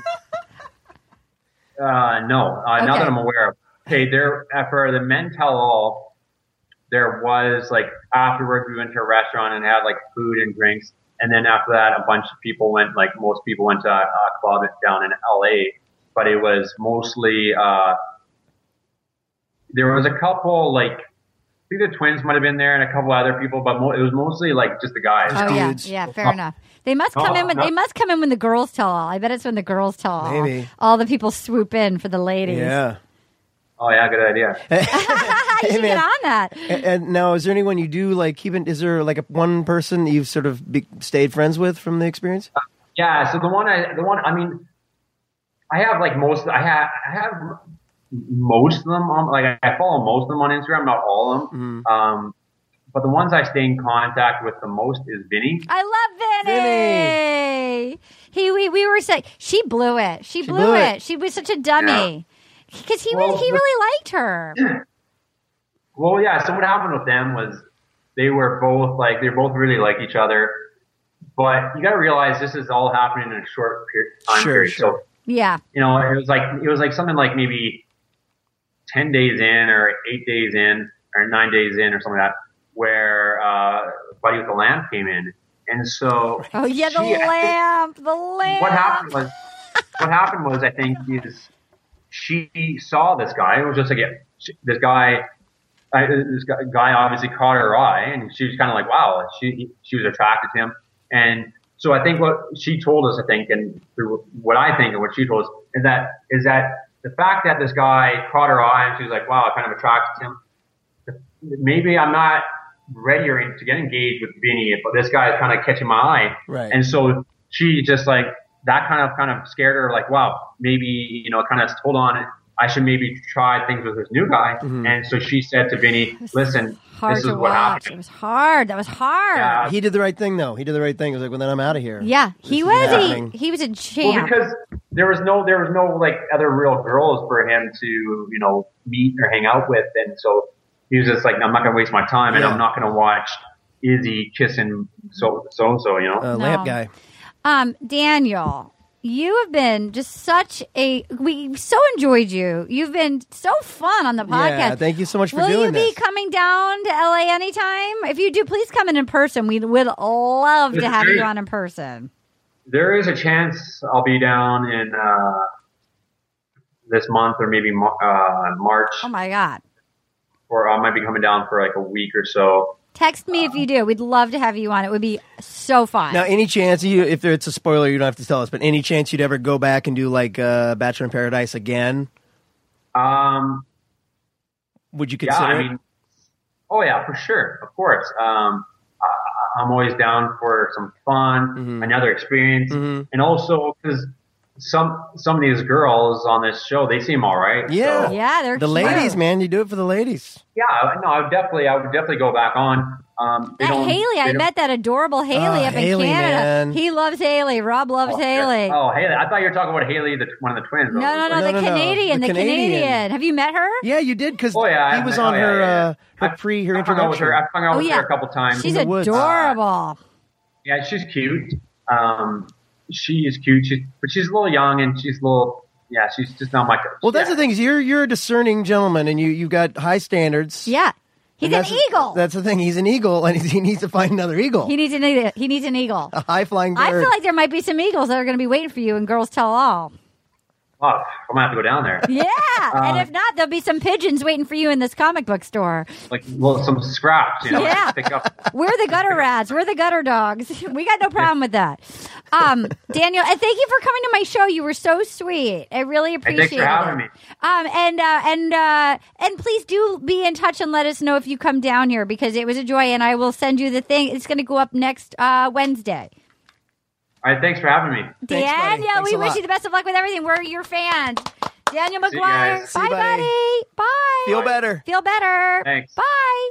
uh, no, uh, now Okay. that I'm aware of. Okay, there, uh, for the men tell all, there was like afterwards we went to a restaurant and had like food and drinks. And then after that, a bunch of people went, like most people went to a, a club down in L A, but it was mostly, uh, there was a couple, like, I think the twins might have been there and a couple other people, but mo- it was mostly like just the guys. Oh yeah, dudes. yeah, fair enough. They must come Oh, in when no. they must come in when the girls tell all. I bet it's when the girls tell all. Maybe. All the people swoop in for the ladies. Yeah. Oh yeah, good idea. you Hey, should man. get on that. And, and now, is there anyone you do like keeping? Is there like a one person that you've sort of be, stayed friends with from the experience? Yeah, so the one I, the one, I mean, I have like most, I have, I have most of them on, like I follow most of them on Instagram, not all of them. Um, but the ones I stay in contact with the most is Vinny. I love Vinny. He we, we were saying she blew it. She, blew, blew it. it. She was such a dummy because he Well, was he the- really liked her. Well, yeah. So what happened with them was they were both like they were both really like each other, but you got to realize this is all happening in a short period, time Sure, period. sure. So Yeah. you know, it was like it was like something like maybe ten days in, or eight days in, or nine days in, or something like that, where uh, Buddy with the Lamp came in, and so Oh yeah, the she- lamp, the lamp. what happened was what happened was I think is she saw this guy. It was just like a, this guy. I, this guy guy obviously caught her eye, and she was kind of like, "Wow!" She she was attracted to him, and so I think what she told us, I think, and through what I think and what she told us is that is that the fact that this guy caught her eye and she was like, "Wow!" I kind of attracted to him. Maybe I'm not ready or to get engaged with Vinny, but this guy is kind of catching my eye, Right. and so she just like that kind of kind of scared her, like, "Wow, maybe you know," kind of hold on. I should maybe try things with this new guy. Mm-hmm. And so she said to Vinny, listen, Hard this is to what watch. happened. It was hard. That was hard. Yeah. He did the right thing, though. He did the right thing. He was like, well, then I'm out of here. Yeah, he This was. isn't He, happening. he was a Well, champ. because there was no, there was no like other real girls for him to, you know, meet or hang out with. And so he was just like, I'm not going to waste my time, and Yeah. I'm not going to watch Izzy kissing so, so and so, you know? Uh, No. Lamp guy. Um, Daniel, you have been just such a. We so enjoyed you. You've been so fun on the podcast. Yeah, thank you so much for Will doing you be this. coming down to L A anytime? If you do, please come in in person. We would love to It's have great. you on in person. There is a chance I'll be down in, uh, this month or maybe, Mar- uh, March, Oh my God. or I might be coming down for like a week or so. Text me if you do. We'd love to have you on. It would be so fun. Now, any chance you, if it's a spoiler, you don't have to tell us, but any chance you'd ever go back and do like uh, Bachelor in Paradise again? Um, Would you yeah, consider I it? mean, oh yeah, for sure, of course. Um, I, I'm always down for some fun, Mhm. another experience, Mhm. and also because some some of these girls on this show, they seem all right. Yeah. so- yeah, they're The cute. ladies, man, you do it for the ladies. yeah. I- No, I would definitely, I would definitely go back on. Um, they That don't- Haley, they I don't- met that adorable Haley Oh, up Haley, in Canada. man. He loves Haley. Rob loves Oh, Haley. Oh, Haley! I thought you were talking about Haley, the one of the twins. No, no, no, No, the no, no. Canadian, The the, Canadian. Canadian. Have you met her? Yeah, you did because Oh, yeah, he I- was oh, on yeah, her yeah, yeah. uh, her I- pre her I've hung out with introduction. her. I've hung out Oh, with yeah. her a couple times. She's the woods. adorable. Yeah, she's cute. Um, she is cute. She's, but she's a little young and she's a little. Yeah, she's just not my. Well, that's yeah. the thing is you're you're a discerning gentleman and you you got high standards. Yeah. He's And an that's- eagle. That's the thing. He's an eagle, and he needs to find another eagle, He needs an eagle. He needs an eagle. a high flying bird. I feel like there might be some eagles that are going to be waiting for you, and girls tell all. Oh, I'm gonna have to go down there. Yeah, and Uh, if not, there'll be some pigeons waiting for you in this comic book store. Like, well, some scraps. You know, Yeah. Pick up. We're the gutter rats. We're the gutter dogs. We got no problem with that. Um, Daniel, and thank you for coming to my show. You were so sweet. I really Hey, appreciate thanks for having it. me. Um, and uh, and uh, and please do be in touch and let us know if you come down here because it was a joy. And I will send you the thing. It's going to go up next uh, Wednesday. All right, thanks for having me. Thanks, buddy. Daniel, Thanks we a wish lot. you the best of luck with everything. We're your fans. Daniel See you McGuire. guys. See Bye, you, buddy. buddy. Bye. Feel better. Feel better. Thanks. Bye.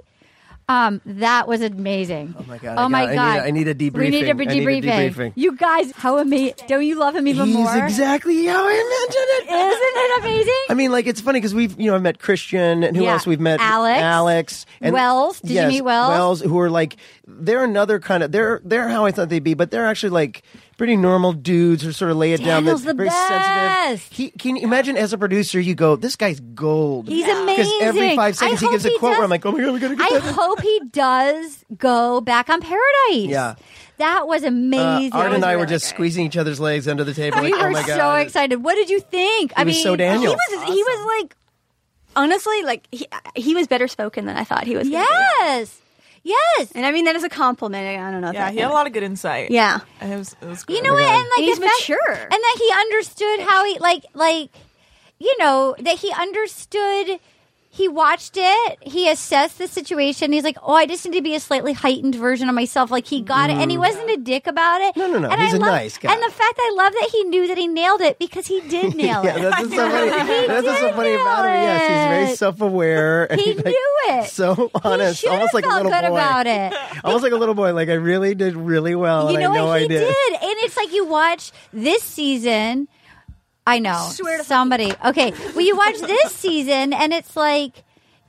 Um, that was amazing. Oh my god! Oh I my got- god! I need a, I need a debriefing. We need a I need a debriefing. debriefing. You guys, how amazing! Don't you love him even He's more? exactly how I imagined it. Isn't it amazing? I mean, like it's funny because we've you know I've met Christian and who Yeah. else we've met Alex. Alex and Wells. Did you yes, meet Wells? Wells, who are like they're another kind of they're they're how I thought they'd be, but they're actually like pretty normal dudes who sort of lay it down. Daniel's That's the very best. sensitive. He can you imagine as a producer, you go, this guy's gold. He's Because every amazing. five seconds I he gives a hope he quote where does- I'm like, oh my god, we gotta get I that. hope he does go back on Paradise. Yeah. That was Uh, amazing. Art and I were really just great. squeezing each other's legs under the table. we like, were oh my so god. excited. What did you think? I was mean, so Daniel. He was he was like honestly like he, he was better spoken than I thought he was. gonna be. yes, yes. And I mean that is a compliment. I don't know. If Yeah, that he had a lot of good insight. Yeah. And it was, it was You good. know what? And like And he's the fact- mature. and that he understood how he like like you know that he understood. He watched it. He assessed the situation. He's like, "Oh, I just need to be a slightly heightened version of myself." Like he got it, and he wasn't a dick about it. No, no, no. And He's I a love- nice guy. And the fact I love that he knew that he nailed it because he did nail Yeah, it. that's what's so funny. That's what's so did funny about him. nail Yes, he's very it. self-aware. and He he's, like, knew it. So honest, he should almost have like a felt little good boy. about it. Almost like a little boy. Like I really did really well, You and know I know what I he did. did, and it's like you watch this season. I know Swear to somebody. Okay, well, you watch this season, and it's like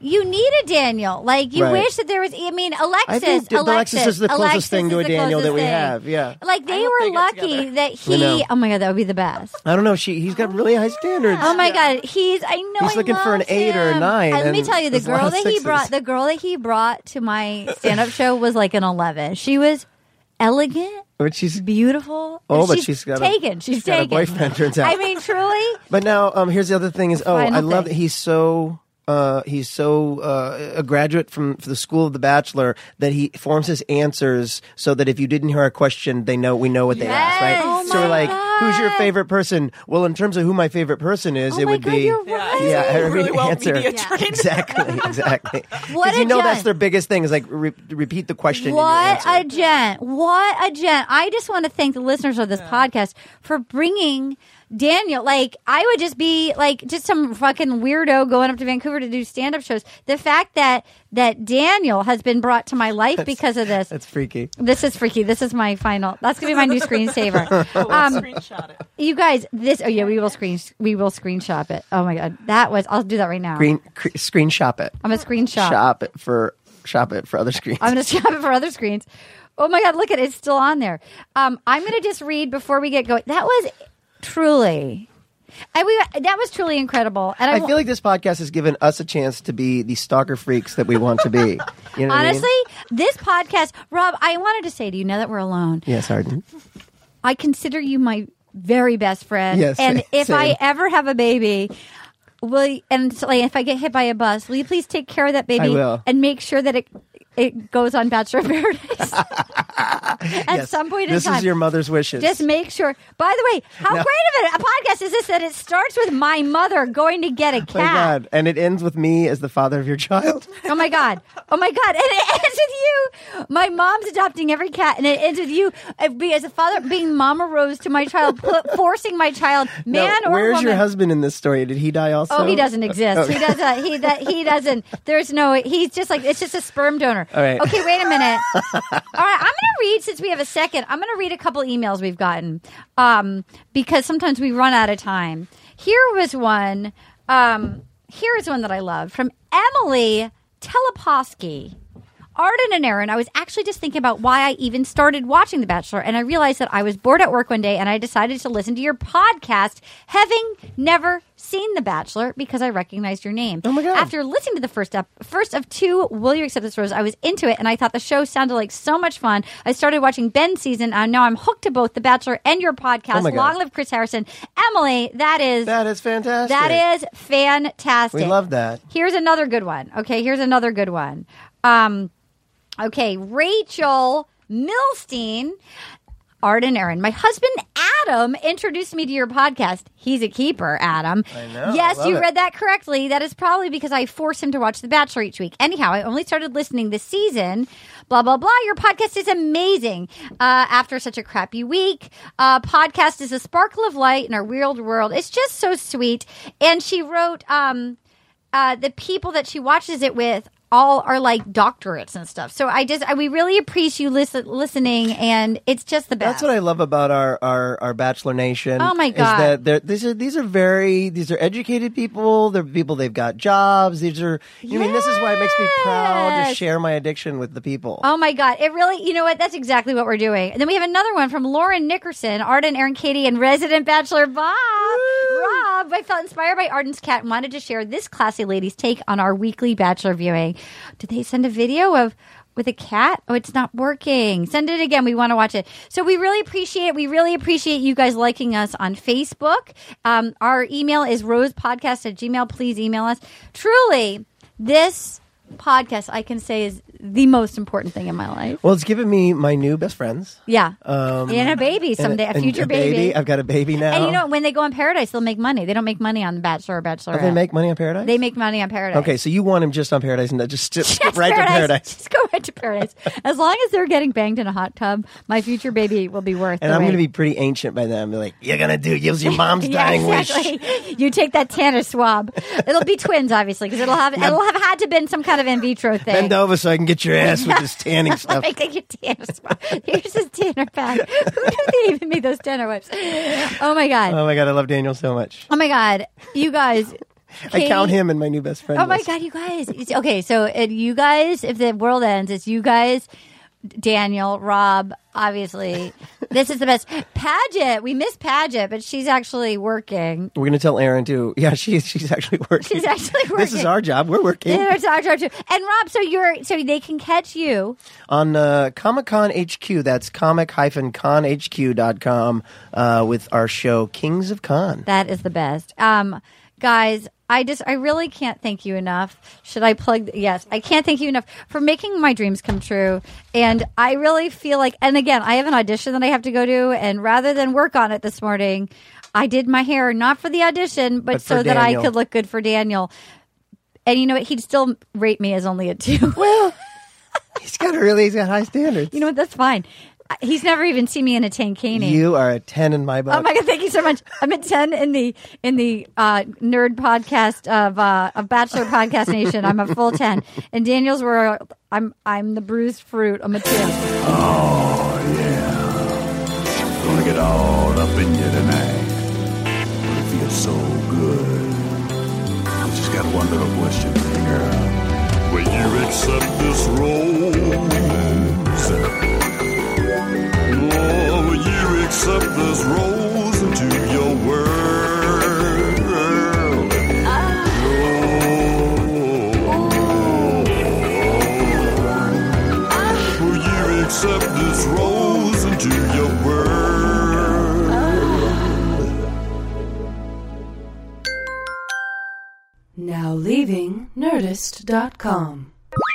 you need a Daniel. Like you Right. wish that there was. I mean, Alexis. I think D- Alexis, Alexis is the closest Alexis thing to is a the Daniel that closest we thing. have. Yeah. Like they hope were they get lucky together. that I he. know. Oh my god, that would be the best. I don't know. She he's got really high standards. Oh my god, he's. I know. He's I looking for an loved eight or a him. nine, And let me and tell you, the there's a lot girl of that he sixes. brought, the girl that he brought to my stand-up show was like an eleven. She was elegant. But she's beautiful. Oh, and but she's, she's got a- taken. She's, she's got a taken. boyfriend, turns out. I mean, truly. But now, um, here's the other thing: is oh, Final I love thing. that he's so. Uh, he's so uh, a graduate from the School of the Bachelor that he forms his answers so that if you didn't hear our question, they know we know what they asked, right? Oh so we're my like, "Who's your God. favorite person?" Well, in terms of who my favorite person is, Oh it my would God, be you're right. yeah, I Really mean, well answer media trained. exactly, exactly. What Because a you know gent. that's their biggest thing is like re- repeat the question. in your What answer. a gent. What a gent. I just want to thank the listeners of this podcast for bringing Daniel. Like, I would just be like just some fucking weirdo going up to Vancouver to do stand-up shows. The fact that that Daniel has been brought to my life because of this. That's freaky. This is freaky. This is my final. That's going to be my new screensaver. Oh, Um, screenshot it. You guys, this. Oh yeah, we will screen. We will screenshot it. Oh my god, that was. I'll do that right now. Green cr- screen shop it. I'm gonna screenshot. Shop it for shop it for other screens. I'm going to shop it for other screens. Oh my God, look at it. It's still on there. Um, I'm going to just read before we get going. That was truly, I, we, that was truly incredible. And I, I feel like this podcast has given us a chance to be the stalker freaks that we want to be. You know what honestly, I mean? this podcast, Rob, I wanted to say to you, now that we're alone, Yes, Arden. I consider you my very best friend. Yes, and same- if I same. ever have a baby, will you, and so, like, if I get hit by a bus, will you please take care of that baby I will. and make sure that it it goes on Bachelor of Paradise at Yes. some point in This time? is your mother's wishes. Just make sure. By the way, how No. great of a, a podcast is this that it starts with my mother going to get a Oh my cat? God. And it ends with me as the father of your child. Oh my God. Oh my God. And it ends with you. My mom's adopting every cat, and it ends with you uh, be- as a father being Mama Rose to my child, pl- forcing my child, man Now, or where's woman. your husband in this story? Did he die also? Oh, he doesn't exist. Oh. He doesn't. He that he doesn't. There's no. He's just like it's just a sperm donor. All right. Okay, wait a minute. All right, I'm going to read since we have a second. I'm going to read a couple emails we've gotten um, because sometimes we run out of time. Here was one. Um, here is one that I love from Emily Teleposky. Arden and Aaron, I was actually just thinking about why I even started watching The Bachelor, and I realized that I was bored at work one day, and I decided to listen to your podcast, having never seen The Bachelor, because I recognized your name. Oh my God. After listening to the first ep- first of two Will You Accept This Rose, I was into it, and I thought the show sounded like so much fun. I started watching Ben's season, and now I'm hooked to both The Bachelor and your podcast. Oh my God. Long live Chris Harrison. Emily, that is... That is fantastic. That is fantastic. We love that. Here's another good one. Okay, here's another good one. Um, okay, Rachel Milstein. Arden Aaron. My husband Adam introduced me to your podcast. He's a keeper, Adam. I know, Yes, I love you it. read that correctly. That is probably because I force him to watch The Bachelor each week. Anyhow, I only started listening this season. Blah, blah, blah. Your podcast is amazing. Uh, after such a crappy week, uh, podcast is a sparkle of light in our weird world. It's just so sweet. And she wrote, um, uh, the people that she watches it with all are like doctorates and stuff. So I just, I, we really appreciate you listen, listening, and it's just the best. That's what I love about our, our, our Bachelor Nation. Oh, my Is God. that they're- these are these are very these are educated people. They're people they've got jobs. These are you mean this is why it makes me proud to Yes. share my addiction with the people. Oh my God. It really, you know what? That's exactly what we're doing. And then we have another one from Lauren Nickerson, Arden, Aaron, Katie, and resident Bachelor Bob. Rob, I felt inspired by Arden's cat and wanted to share this classy lady's take on our weekly Bachelor viewing. Did they send a video of with a cat? Oh, it's not working. Send it again. We want to watch it. So we really appreciate it. We really appreciate you guys liking us on Facebook. Um, our email is rosepodcast at gmail. Please email us. Truly, this podcast, I can say, is the most important thing in my life. Well, it's given me my new best friends. Yeah. Um, and a baby and someday, a, and future baby. I've got a baby now. And you know, when they go on Paradise, they'll make money. They don't make money on The Bachelor or Bachelorette. Oh, they make money on Paradise? They make money on Paradise. Okay, so you want him just on Paradise and just, just skip Just right to Paradise. Just go right to Paradise. As long as they're getting banged in a hot tub, my future baby will be worth And the I'm wait. going to be pretty ancient by then. Be like, you're going to do, use your mom's Yeah, dying exactly. wish. You take that Tanner swab. It'll be twins, obviously, because it'll have it'll have had to been some kind of in vitro thing. Bend over so I can get your ass with this tanning stuff. Like, take your Tanner swab. Here's this Tanner pack. Who knew they even made those Tanner wipes? Oh my god. Oh my God, I love Daniel so much. Oh my god. You guys. I count him in my new best friend Oh my list. God, you guys. It's- okay, so uh, you guys, if the world ends, it's you guys, Daniel, Rob, obviously. This is the best. Paget. We miss Paget, but she's actually working. We're going to tell Erin, too. Yeah, she's she's actually working. She's actually working. This is our job. We're working. Yeah, it's our job too. And Rob, so you're so they can catch you On uh, Comic Con H Q. That's comic dash con h q dot com uh, with our show, Kings of Con. That is the best. Um, guys, I just, I really can't thank you enough. Should I plug? Yes, I can't thank you enough for making my dreams come true. And I really feel like, and again, I have an audition that I have to go to. And rather than work on it this morning, I did my hair, not for the audition, but, But so for that I Daniel. could look good for Daniel. And you know what? He'd still rate me as only a two. Well, he's got really, he's got high standards. You know what? That's fine. He's never even seen me in a tankini. You are a ten in my book. Oh my God! Thank you so much. I'm at ten in the in the uh, nerd podcast of uh, of Bachelor Podcast Nation. I'm a full ten, and Daniel's where I'm I'm the bruised fruit. I'm a two. Oh, yeah. Gonna get all up in you tonight. But it feels so good. I just got one little question for you, girl. Will you accept this rose? Oh, will you accept this rose into your world? Oh, will you accept this rose into your world? Now leaving Nerdist dot com.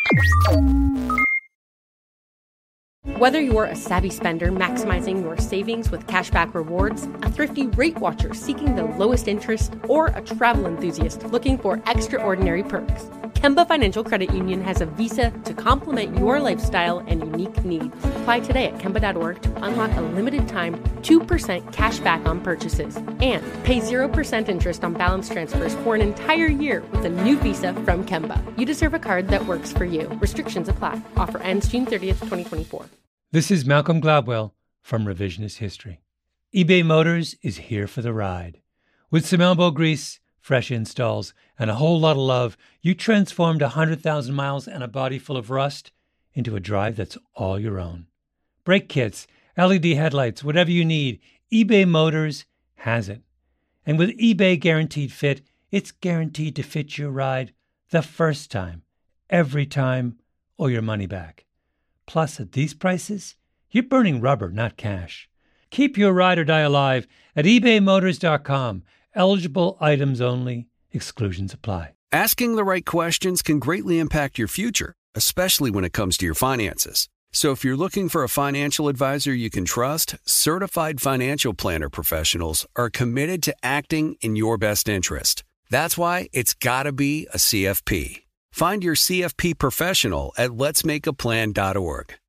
Whether you're a savvy spender maximizing your savings with cashback rewards, a thrifty rate watcher seeking the lowest interest, or a travel enthusiast looking for extraordinary perks, Kemba Financial Credit Union has a visa to complement your lifestyle and unique needs. Apply today at Kemba dot org to unlock a limited time two percent cash back on purchases and pay zero percent interest on balance transfers for an entire year with a new visa from Kemba. You deserve a card that works for you. Restrictions apply. Offer ends June thirtieth, twenty twenty-four. This is Malcolm Gladwell from Revisionist History. eBay Motors is here for the ride. With some elbow grease, fresh installs, and a whole lot of love, you transformed one hundred thousand miles and a body full of rust into a drive that's all your own. Brake kits, L E D headlights, whatever you need, eBay Motors has it. And with eBay Guaranteed Fit, it's guaranteed to fit your ride the first time, every time, or your money back. Plus, at these prices, you're burning rubber, not cash. Keep your ride or die alive at ebay motors dot com. Eligible items only. Exclusions apply. Asking the right questions can greatly impact your future, especially when it comes to your finances. So if you're looking for a financial advisor you can trust, certified financial planner professionals are committed to acting in your best interest. That's why it's got to be a C F P. Find your C F P professional at lets make a plan dot org.